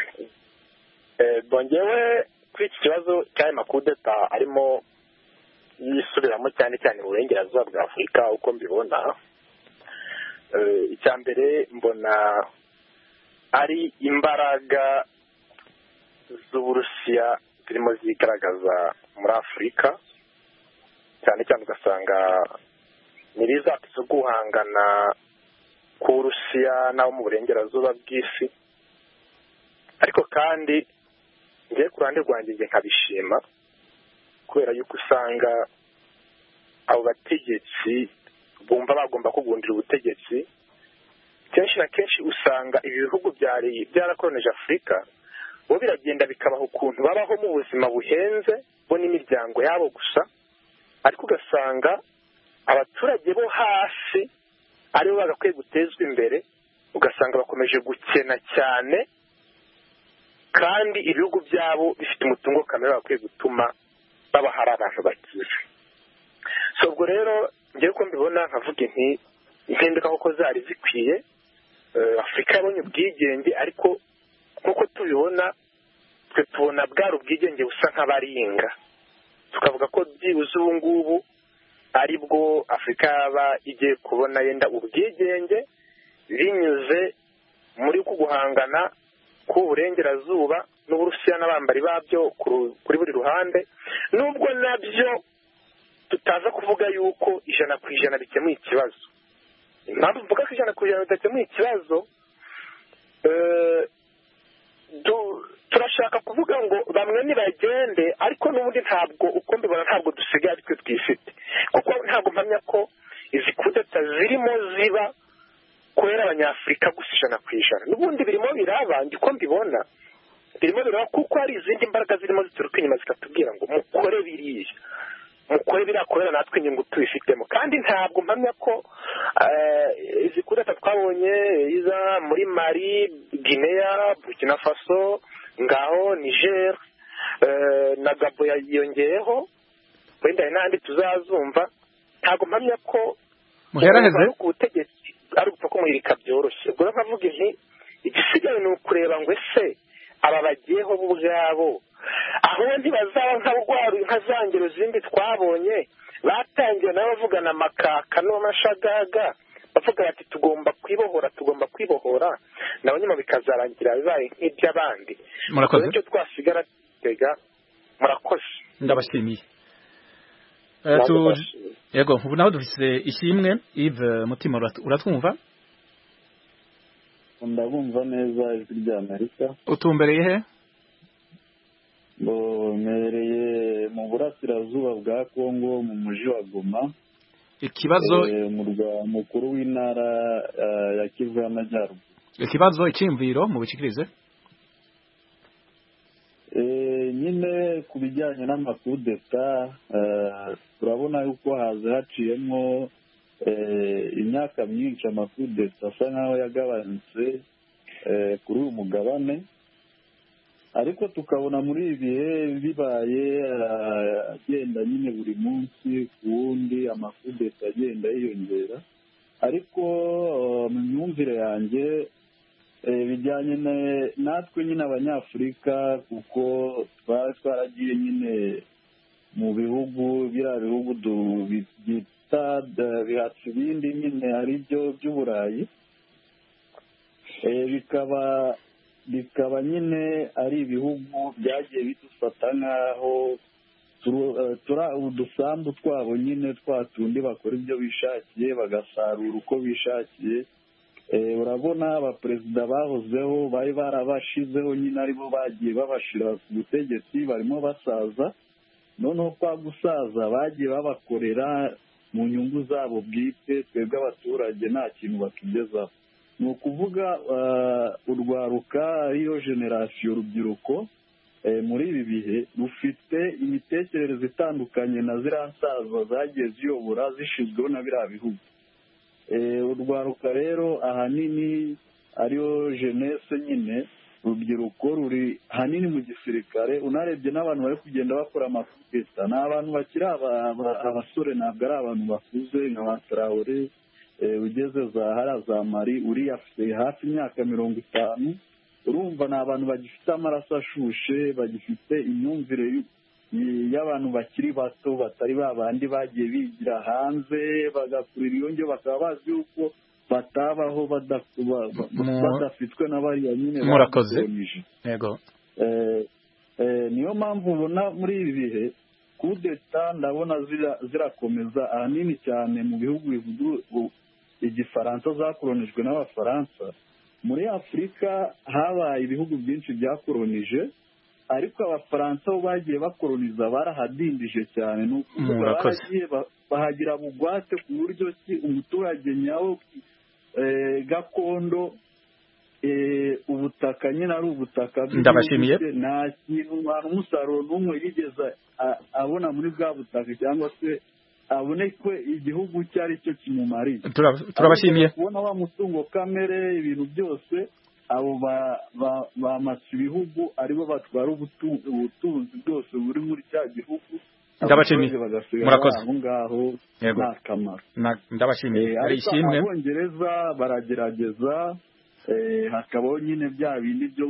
Bongewe kuri iki kibazo cy'aya makudeta arimo yisubiramo cyane mu burengerazuba bwa Afurika uko mbibona. Icya mbere mbona ari imbaraga z'Uburusiya zirimo zigaragaza muri Afurika, cyane ugasanga nibizatse guhangana ku Burusiya n'abo mu burengerazuba bw'isi. Ariko kandi ngiye ku ruhande rwanjye nkabishima, kubera yuko usanga abo bategetsi bumva bagomba kugundira ubutegetsi. Kenshi na kenshi usanga ibi bihugu byarakoronije Afurika bo biragenda bikabaho ukuntu babaho mu buzima buhenze bo n'imiryango yabo gusa, ariko ugasanga abaturage bo hasi aribo bagakwiye gutezwa imbere, ugasanga bakomeje gukena cyane, kandi ibihugu byabo bifite umutungo kamere bakwiye gutuma baba hari abantu bakize. Ubwo rero ngiye ko mbibona nkavuga inti impinduka koko zari zikwiye. Afurika yabonye ubwigenge, ariko nk'uko tubibona twe tubona bwari ubwigenge busa nk'abaringa, tukavuga ko byibuze ubu ngubu ari bwo Afurika yaba igiye kubona yenda ubwigenge binyuze muri guhangana k'uburengerazuba n'Uburusiya n'abambari babyo kuri buri ruhande, nubwo nabyo tutaza kuvuga yuko 100% bikemuye ikibazo. Impamvu mvuga ko 100% bidakemuye ikibazo, turashaka kuvuga ngo bamwe nibagende, ariko n'ubundi ntabwo uko mbibona ntabwo dusigaye twe twifite. ntabwo mpamya ko izi kudeta zirimo ziba kubera abanyafurika gusa 100%. N'ubundi birimo biraba uko mbibona, birimo biraba kuko hari izindi mbaraga zirimo zituruka inyuma zikatubwira ngo mukore biriya, mukore birakorera natwe inyungu tubifitemo. Kandi ntabwo mpamya ko izi kudeta twabonye iza muri Mali, Guinea, Burkina Faso, ngaho Niger na Gabo yiyongeyeho, wenda n'andi tuzazumva. Ntabwo mpamya ko muheraheze ku butegetsi ari gupfa ko muhirika byoroshye. Ubwo nkavuga nti igisigaye ni ukureba ngo ese aba bagiyeho bo ubwabo aho ntibazaba nka za ngero zindi twabonye batangiye nabo bavugana amakaka n'amashagaga bavuga bati tugomba kwibohora nabo nyuma bikazarangira bibaye nk'iby'abandi. Murakoze. Icyo twasigara tega. Murakoze. Ndabashimiye. Yego ubu naho dufise ishimwe Yves Mutima uratwumva? Ndabumva neza ijwi rya Amerika. Utumbereye he? Mbereye mu burasirazuba bwa Kongo mu mujyi wa Goma. Ikibazo umurwa mukuru w'intara ya Kivu y'Amajyaruguru. Ikibazo icimviro mu bicikirize? Nyine ku bijyanye n'amakudeta turabona yuko haciyemo imyaka myinshi amakudeta asa nkaho yagabanutse kuri uyu mugabane, ariko tukabona muri ibi bihe bibaye agenda nyine buri munsi ku wundi amakudeta agenda yiyongera. Ariko mu myumvire yanjye bijyanye natwe nyine abanyafurika, kuko twaragiye nyine mu bihugu biriya bihugu byita bihatse ibindi nyine ari byo by'uburayi, bikaba nyine ari ibihugu byagiye bidufata nk'aho udusambu twabo nyine twa tundi bakora ibyo bishakiye bagasarura uko bishakiye. Urabona abaperezida bahozeho bari barabashizeho nyine aribo bagiye babashira ku butegetsi, barimo basaza, noneho kwa gusaza bagiye babakorera mu nyungu zabo bwite, twebwe abaturage nta kintu batugezaho. Ni ukuvuga urwaruka ariyo generasiyo urubyiruko muri ibi bihe rufite imitekerereze itandukanye na ziriya nsaza zagiye ziyobora zishyizweho na biriya bihugu. Urwaruka rero ahanini ariyo jenese nyine, urubyiruko ruri hanini mu gisirikare. Unarebye n'abantu bari kugenda bakora amakudeta ni abantu bakiri abasore, ntabwo ari abantu bakuze nka ba Traoré ugeze za Mali, uriya afite hafi imyaka 50. Urumva ni abantu bagifite amaraso ashushe, bagifite imyumvire y'abantu bakiri bato, batari babandi bagiye bigira hanze bagakurira iyonge, bakaba bazi yuko batabaho badafitwe n'abariya nyine bakoronije. Yego. Niyo mpamvu ubona muri ibi bihe kudeta ndabona zirakomeza ahanini cyane mu bihugu bivuga igifaransa zakoronijwe n'abafaransa. Muri Afurika habaye ibihugu byinshi byakoronije, ariko abafaransa bo bagiye bakoroniza barahadindije cyane. Ni ukuvuga baragiye bahagira bugwate ku buryo ki umuturage nyawo gakondo ubutaka nyine ari ubutaka ndabashimiye, nta kintu umusaruro n'umwe yigeze abona muri bwa butaka, cyangwa se abone ko igihugu icyo ari cyo kimumariye. Turabashimiye. Kubona wa mutungo kamere ibintu byose abo bamatse ibihugu aribo batwara ubutunzi bwose buri muri cya gihugu. Ndabashimiye. Murakoze. Aho ngaho nta kamaro. Ndabashimiye. Ari ishimwe. Abongereza baragerageza, hakabaho nyine bya bindi byo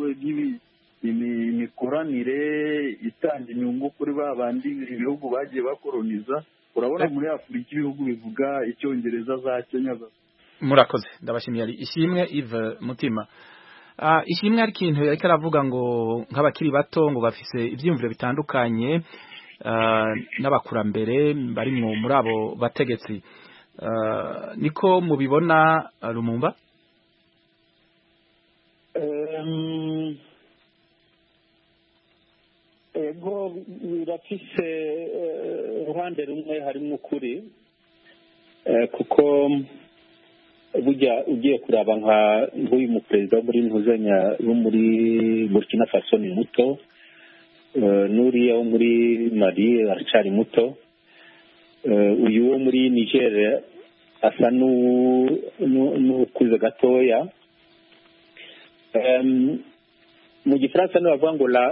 imikoranire itanga inyungu kuri ba bandi ibihugu bagiye bakoroniza. Urabona muri Afurika ibihugu bivuga Icyongereza za Kenya. Murakoze. Ndabashimiye. Ari ishimwe Yves Mutima. Ishimwe ari kintu yariko aravuga ngo nk'abakiri bato ngo bafise ivyumviro bitandukanye n'abakurambere bari muri abo bategetsi. Niko mubibona Lumumba? Ego birafise uruhande rumwe harimo ukuri, kuko burya ugiye kuraba nk'uyu muperezida wo muri ntuzanya wo muri Burkina Faso ni muto, n'uriya wo muri Mali aracyari muto, uyu wo muri Niger asa n'ukuze gatoya. Mu gifaransa niho bavuga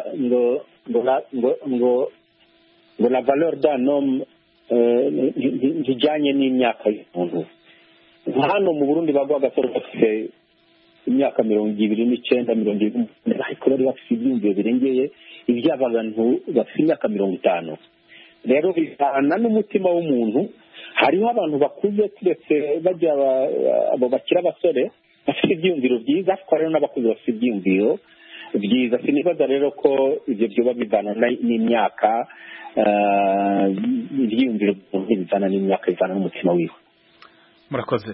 ngo la valeur d'un homme ntijyanye n'imyaka y'umuntu. Hano mu Burundi bagwa agasoro bafite imyaka 29 28, ariko bari bafite ibyumviro birengeye iby'abantu bafite imyaka 50. Rero bivana n'umutima w'umuntu. Hariho abantu bakuze turetse bajya abo bakira abasore bafite ibyumviro byiza, ariko rero n'abakuze bafite ibyumviro byiza. Sinibaza rero ko ibyo byoba bivana n'imyaka, ibyiyumviro bizana n'imyaka, bizana n'umutima wiwe. Murakoze.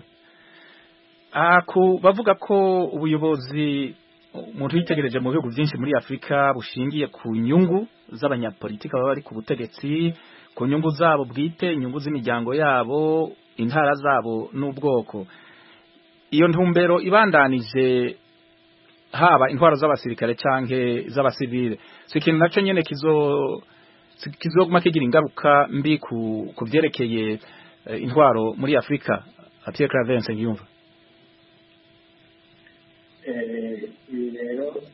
Bavuga ko ubuyobozi umuntu yitegereje mu bihugu byinshi muri Afrika bushingiye ku nyungu z'abanyapolitiki baba bari ku butegetsi, ku nyungu zabo bwite, inyungu z'imiryango yabo, intara zabo n'ubwoko. Iyo ntumbero ibandanije haba intwaro z'abasirikare canke z'abasivile, so ikintu naco nyene kizoguma kigira ingaruka mbi ku byerekeye intwaro muri Afrika. Pierre Claver Nsengiyumva. Rero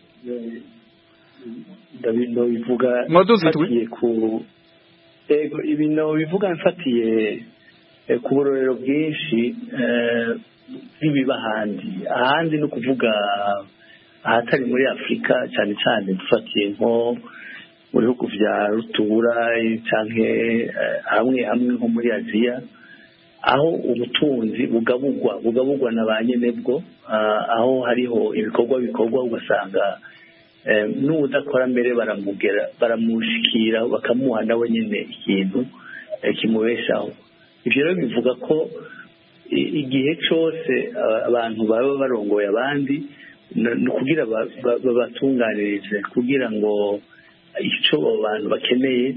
Davido bivuga mfatiye ku ibintu bivuga mfatiye ku burorero bwinshi bw'ibiba ahandi no kuvuga ahatari muri Afrika, cyane cyane dufatiye nko mu bihugu vya rutura canke hamwe nko muri Aziya, aho ubutunzi bugabugwa na ba nyenebwo, aho hariho ibikorwa ugasanga n'udakora mbere baramushikira bakamuha nawe nyine ikintu kimubeshaho. Ibyo rero bivuga ko igihe cyose abantu baba barongoye abandi ni kugira babatunganirize kugira ngo icyo abo bantu bakeneye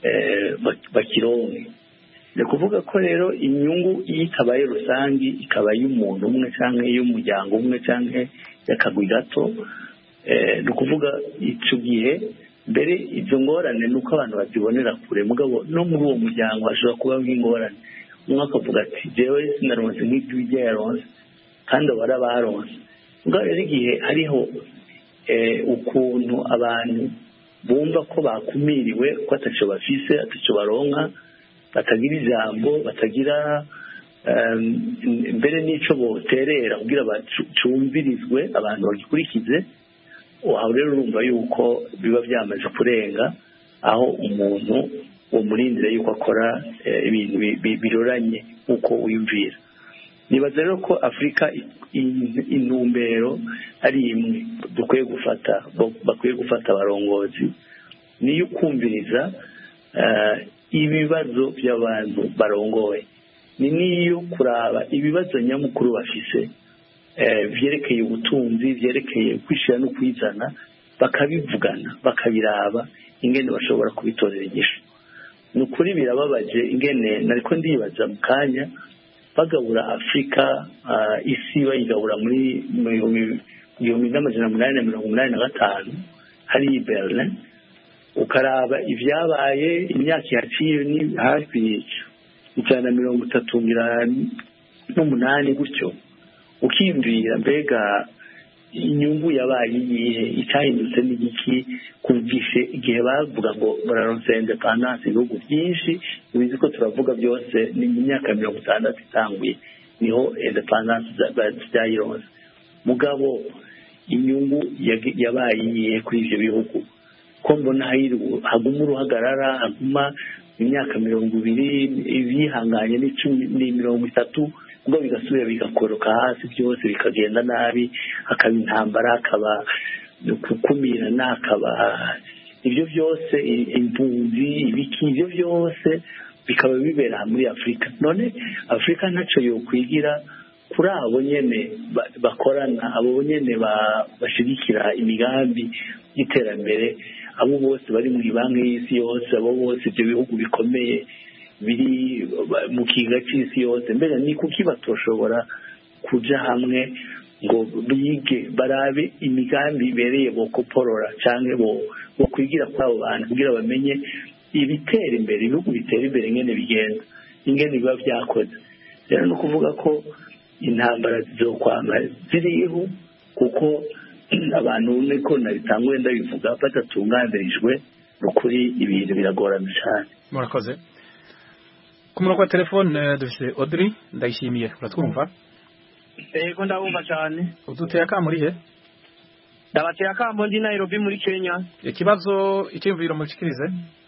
bakironke. Ni kuvuga ko rero inyungu iyo itabaye rusange, ikaba y'umuntu umwe cyangwa y'umuryango umwe cyangwa y'akagwi gato, ni ukuvuga icyo gihe mbere izo ngorane ni uko abantu bazibonera kure, mugabo no muri uwo muryango hashobora kuba nk'ingorane. Umwe akavuga ati jewe sinaronse nk'ibyo ujya yaronse kandi abo barabaronse. Mugabo rero igihe hariho ukuntu abantu bumva ko bakumiriwe, ko ataco bafise, ataco baronka, batagira ijambo, batagira mbere n'ico boterera kugira bacumvirizwe, abantu bagikurikize, aho rero urumva yuko biba byamaze kurenga aho umuntu umurindire yuko akora ibintu biroranye nk'uko wiyumvira. Nibaza rero ko Afrika intumbero ari imwe bakwiye gufata abarongozi, niyo kumviriza ibibazo by'abantu barongoye, ni niyo kuraba ibibazo nyamukuru bafise vyerekeye ubutunzi, vyerekeye kwishira no kwizana, bakabivugana, bakabiraba ingene bashobora kubitorera inyishu. Nukuri birababaje ingene nariko ndibaza mu kanya bagabura Afrika, isi bayigabura muri 1885 hari Berlin, ukaraba ivyabaye imyaka yaciye ni hafi 138 gutyo, ukimvira mbega inyungu yabaye iyihe, icyahindutse n'igiki kumvishe igihe bavuga ngo bararonse independence ibihugu byinshi. Ubizi ko turavuga byose ni mu myaka 60 itanguye niho independence byayironse. Mugabo inyungu yabaye iyihe kuri ivyo bihugu? Ko mbona haguma uruhagarara, haguma imyaka 20 ibihanganye n'30, ubwo bigasubira bigakoroka hasi, byose bikagenda nabi, hakaba intambara, hakaba gukumirana, hakaba ibyo byose, impunzi, ibiki, ibyo byose bikaba bibera muri Afrika. None Afrika ntacyo yokwigira kuri abo nyene bakorana, abo nyene bashigikira imigambi y'iterambere, abo bose bari mu banki y'isi yose, abo bose ibyo bihugu bikomeye biri mu kiga cy'isi yose mbere ni kuki batoshobora kuja hamwe ngo bige barabe imigambi ibereye bokoporora cyangwa bokwigira kuri abo bantu kugira bamenye ibitera imbere ibihugu bitera imbere ingene bigenda ingene biba byakoze rero no kuvuga ko intambara zizokwama ziriho kuko abantu niko nabitanguye ndabivuga batatunganirijwe ukuri ibintu biragorana cyane. Murakoze. Ku murongo wa telefone dufite Audrey Ndayishimiye uratwumva? Yego ndabumva cyane. Uduteye akamuri he? Ndabateye akambo ndi Nairobi muri Kenya. Ikibazo icyumviro mushikirize?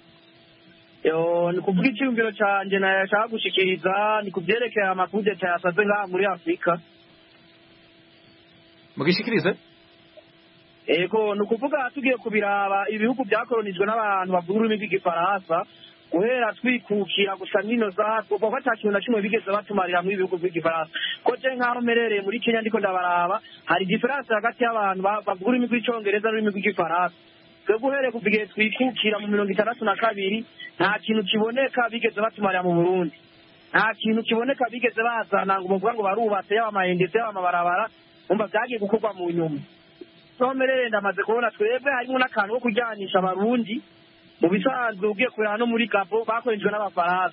Ni kuvuga icyumviro cyanje nashaka gushikiriza ni kubyerekeye amakude cyasaze ngaha muri Afrika. Mugishikirize? Ego ni ukuvuga tugiye kubiraba ibihugu byakolonijwe n'abantu bavuga ururimi rw'igifaransa guhera twikukira gusa nino za kuko atakintu na kimwe bigeze batumarira mu ibihugu by'igifaransa ko je nkaho merereye muri Kenya ndiko ndabaraba hari difference hagati y'abantu bavuga ururimi rw'icyongereza n'ururimi rw'igifaransa twe guhere kubigiye twikukira mu 1962 nta kintu kiboneka bigeze batumarira mu Burundi nta kintu kiboneka bigeze bazana ngo bavuga ngo barubatse y'amahendese y'amabarabara umva byagiye gukorwa mu nyuma nomerere ndamaze kubona twebwe harimo n'akantu ko kujyanisha abarundi mu bisanzwe ugiye kureba no muri Gabo bakorejwe n'abafaransa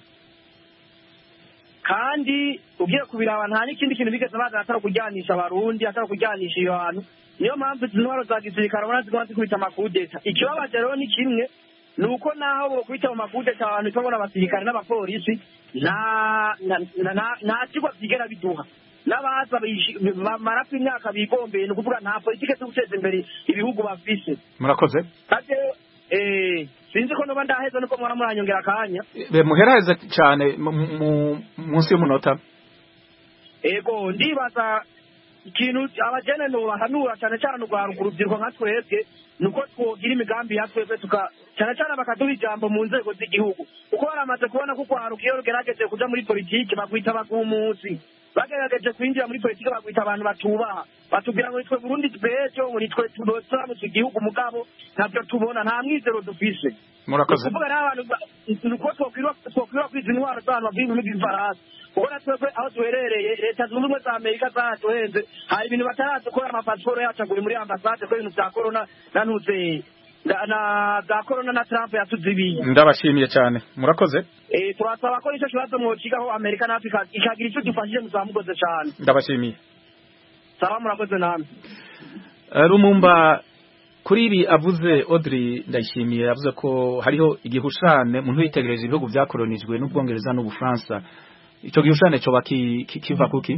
kandi ugiye kubiraba nta n'ikindi kintu bigeze bazana atari kujyanisha abarundi atari kujyanisha iyo hantu niyo mpamvu intwaro za gisirikare ubona zigomba zikubita amakudeta ikibabaje rero ni kimwe ni uko naho bokubita mu makudeta abantu tubona abasirikare n'abapolisi nta kigwa byigera biduha n'abaza bamara imyaka bigombeye ni ukuvuga nta politike zo guteza imbere ibihugu bafise. Murakoze. Sinzi ko noba ndaheza nuko mwara muranyongera akanya. Muheraheza cyane munsi y'umunota. Ego ndibaza ikintu abajene no bahanura cyane cyane urubyiruko nka twebwe nuko twogira imigambi ya twebwe cyane cyane bakaduha ijambo mu nzego z'igihugu kuko baramaze kubona ko kwaruka iyo rugerageje kuja muri politiki bagwita bagumuzi bagerageje kwinjira muri politiki bagwita abantu batubaha batubwira ngo nitwe Burundi twejo ngo nitwe tudosora mu gihugu mugabo ntabyo tubona nta mwizero dufise. Murakoze. Kuvuga n'abantu nuko twokwira kwiza intwaro z'abantu bavuga n'igifaransa kuko natwe aho duherereye leta zunze ubumwe za Amerika zatuhenze hari ibintu bataradukora amapasiporo yacu aguri muri ambasade ko ibintu bya corona nantuze na za corona na Trump yatuzibiye. Ndabashimiye cyane murakoze. Turasaba ko icyo kibazo mwocigaho Amerika na Afrika ikagira icyo gifashije muzamugoze cyane. Ndabashimiye. Sawa murakoze namwe. Rumumba kuri ibi avuze Audrey Ndayishimiye yavuze ko hariho igihushane umuntu yitegereje ibihugu byakolonijwe n'Ubwongereza n'Ubufaransa icyo gihushane cyo kiva kuki?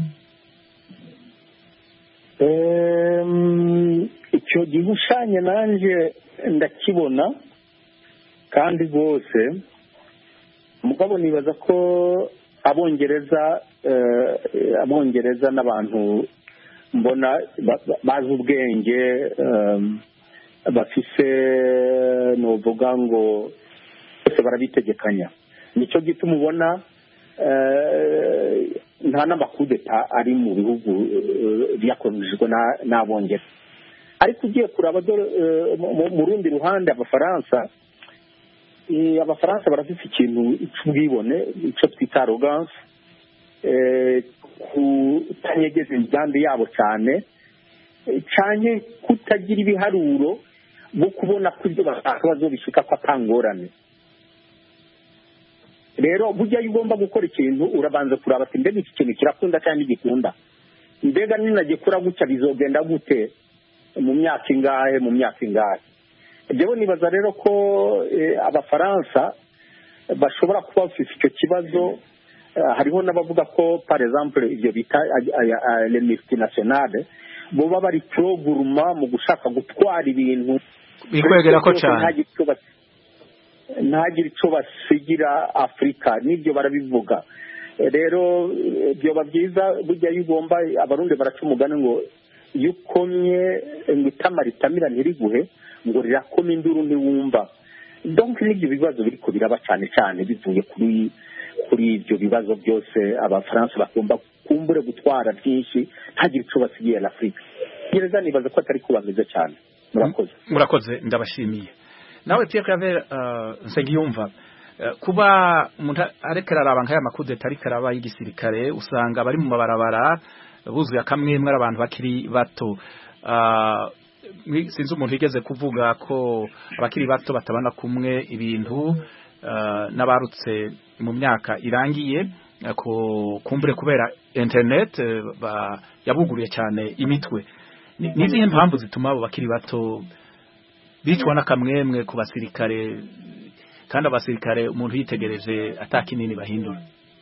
Icyo gihushanye nanje ndakibona kandi rwose mugabo nibaza ko abongereza n'abantu mbona bazi ubwenge bafise novuga ngo bose barabitegekanya nicyo gituma ubona nta n'amakudeta ari mu bihugu byakolonijwe n'abongereza ariko ugiye kuraba mu rundi ruhande abafaransa barafite ikintu cy'ubwibone icyo twita arrogance kutanyegeza imigambi yabo cyane cyane kutagira ibiharuro bwo kubona ko ibyo bashaka bazobishika ko atangorane rero burya iyo ugomba gukora ikintu urabanza kuraba ati mbega iki kintu kirakunda cyangwa ntigikunda mbega ninagikora gutya bizogenda gute mu myaka ingahe ibyo nibaza rero ko abafaransa bashobora kuba bafite icyo kibazo hariho n'abavuga ko par exemple ibyo bita les multinationales boba bari programa mu gushaka gutwara ibintu bikwegera ko cyane ntagire icyo basigira Afrika nibyo barabivuga rero byoba byiza burya iyo ugomba abarundi baraca umugani ngo iyo ukomye ngo itama ritamira ntiriguhe ngo rirakoma induru ntiwumva donc n'ibyo bibazo biriko biraba cyane cyane bivuye kuri ibyo bibazo byose abafaransa bagomba kumbure gutwara byinshi ntagire icyo basigiye Afrika gereza nibaza ko atari kubameze cyane murakoze ndabashimiye nawe Pierre Claver Nsengiyumva kuba umuntu arekera araba nk'aya makudeta ariko araba y'igisirikare usanga bari mu mabarabara buzuye akamwemwe abantu bakiri bato sinzi umuntu yigeze kuvuga ko abakiri bato batabana kumwe ibintu n'abarutse mu myaka irangiye kumbure kubera internet yabuguruye cyane imitwe nizihe mpamvu zituma abo bakiri bato bicwa n'akamwemwe ku basirikare kandi abasirikare umuntu yitegereje atakinini bahindura?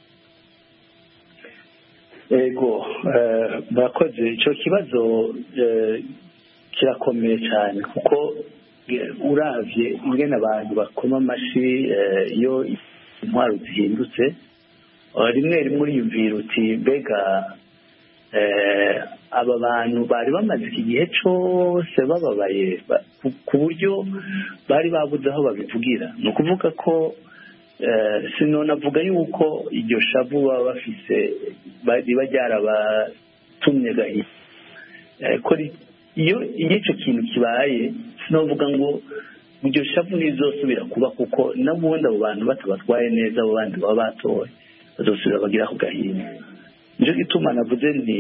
Ego bakoze icyo kibazo kirakomeye cyane kuko uravye ingene abantu bakoma amashi iyo intwaro zihindutse rimwe rimwe uriyumvira uti mbega aba bantu bari bamaze iki gihe cyose bababaye ku buryo bari babuze aho babivugira. Ni ukuvuga ko sinonavuga yuko iryo shavu baba bafise riba ryarabatumye gahiye ko iyo icyo kintu kibaye sinovuga ngo iryo shavu ntizosubira kuba kuko n'ubundi abo bantu batabatwaye neza abo bandi baba batoye bazosubira bagira ku gahinda. Nicyo gituma navuze nti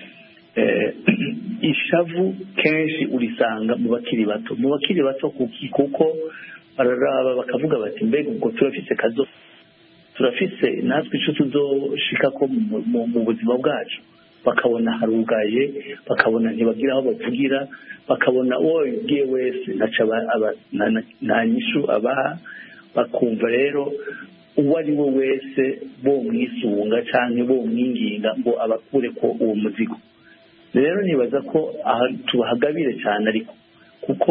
ishavu kenshi urisanga mu bakiri bato kuko bararaba bakavuga bati mbega ubwo turafise natwe icyo tuzoshika ko mu buzima bwacu, bakabona harugaye, bakabona ntibagira aho bavugira, bakabona wowe ubwiye wese nta nyishu abaha, bakumva rero uwo ari we wese bo mwisunga cyangwa bo mwinginga ngo abakure ko uwo muzigo. Rero nibaza ko tubahagabire cyane ariko kuko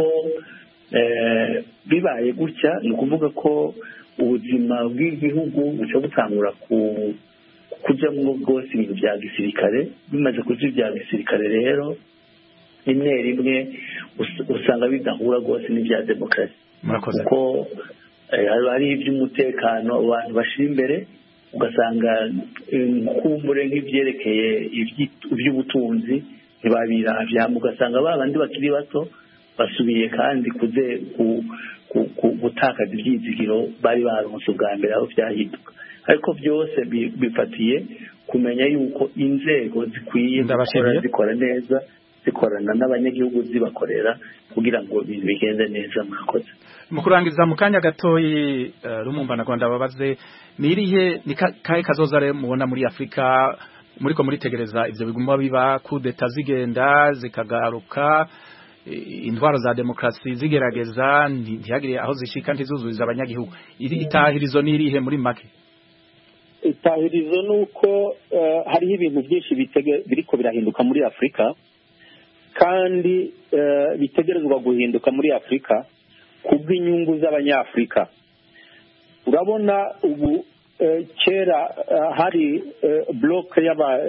bibaye gutya ni ukuvuga ko ubuzima bw'igihugu buca butangura kujyamo bwose ibintu bya gisirikare. Bimaze kuja ibya gisirikare rero rimwe rimwe usanga bidahura rwose n'ibya demokarasi kuko hari iby'umutekano abantu bashira imbere, ugasanga kumbure nk'ibyerekeye iby'ubutunzi ntibabiravya, ugasanga babandi bakiri bato basubiye kandi gutakaza ibyizigiro bari baronse ubwa mbere aho byahinduka. Ariko byose bifatiye kumenya yuko inzego zikwiye zikora neza, zikorana n'abanyagihugu zibakorera kugira ngo ibintu bigende neza. Murakoze. Mu kurangiza mu kanya gatoyi Rumumba na Rwanda babaze ni kahe kazoza rero mubona muri Afrika muriko muritegereza ivyo biguma biba kudeta zigenda zikagaruka intwaro za demokrasi zigerageza ntihagire aho zishika ntizuzuriza abanyagihugu, itahirizo nirihe muri make? Itahirizo nuko hariho ibintu byinshi biriko birahinduka muri Afrika kandi bitegerezwa guhinduka muri Afrika kubw'inyungu z'abanyafrika. Urabona ubu kera hari bloc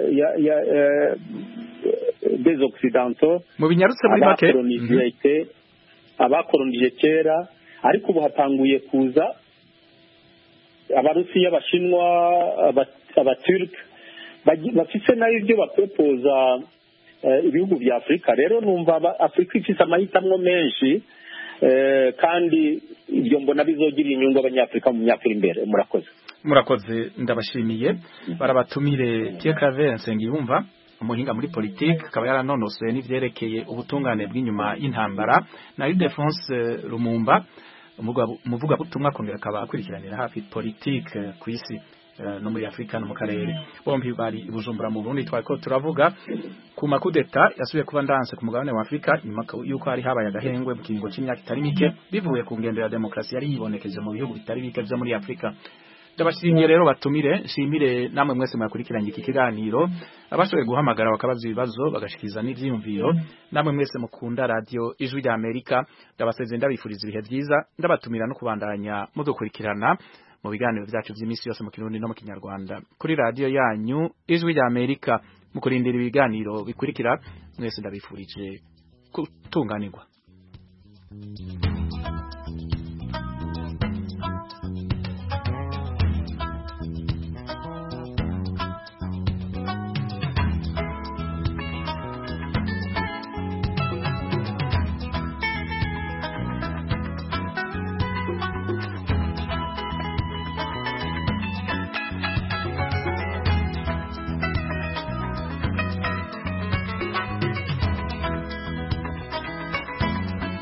des occidentaux mu binyarutse muri make abakolonije kera, ariko ubu hatanguye kuza abarusiya, abashinwa, abaturk bafise nayo ibyo bapropoza ibihugu bya Afrika. Rero numva Afrika ifise amahitamo menshi kandi ibyo mbona bizogira inyungu abanyafrika mu myaka iri imbere. Murakoze ndabashimiye. Barabatumire Pierre Claver Nsengiyumva, umuhinga muri politike, akaba yaranonosoye n'ivyerekeye ubutungane bw'inyuma y'intambara, na Ildefonse Rumumba, umuvuga butumwa kongera akaba akurikiranira hafi politike ku isi no muri Afrika no mu karere. Bombi bari i Bujumbura mu Burundi. Twariko turavuga ku makudeta yasubiye kuba ndanse ku mugabane wa Afrika nyuma yuko hari habaye agahengwe mu kiringo cy'imyaka itari mike bivuye ku ngendo ya demokrasi yari yibonekeje mu bihugu bitari bike byo muri Afrika. Ndabashimiye rero batumire, shimire namwe mwese mwakurikiranye iki kiganiro, abashoboye guhamagara bakabaza ibibazo bagashikiza n'ivyiyumviro, namwe mwese mukunda radio Ijwi rya Amerika. Ndabasezeye ndabifuriza ibihe byiza, ndabatumira no kubandanya mudukurikirana mu biganiro byacu by'imisi yose mu Kirundi no mu Kinyarwanda kuri radio yanyu Ijwi rya Amerika. Mu kurindira ibiganiro bikurikira, mwese ndabifurije kutunganirwa.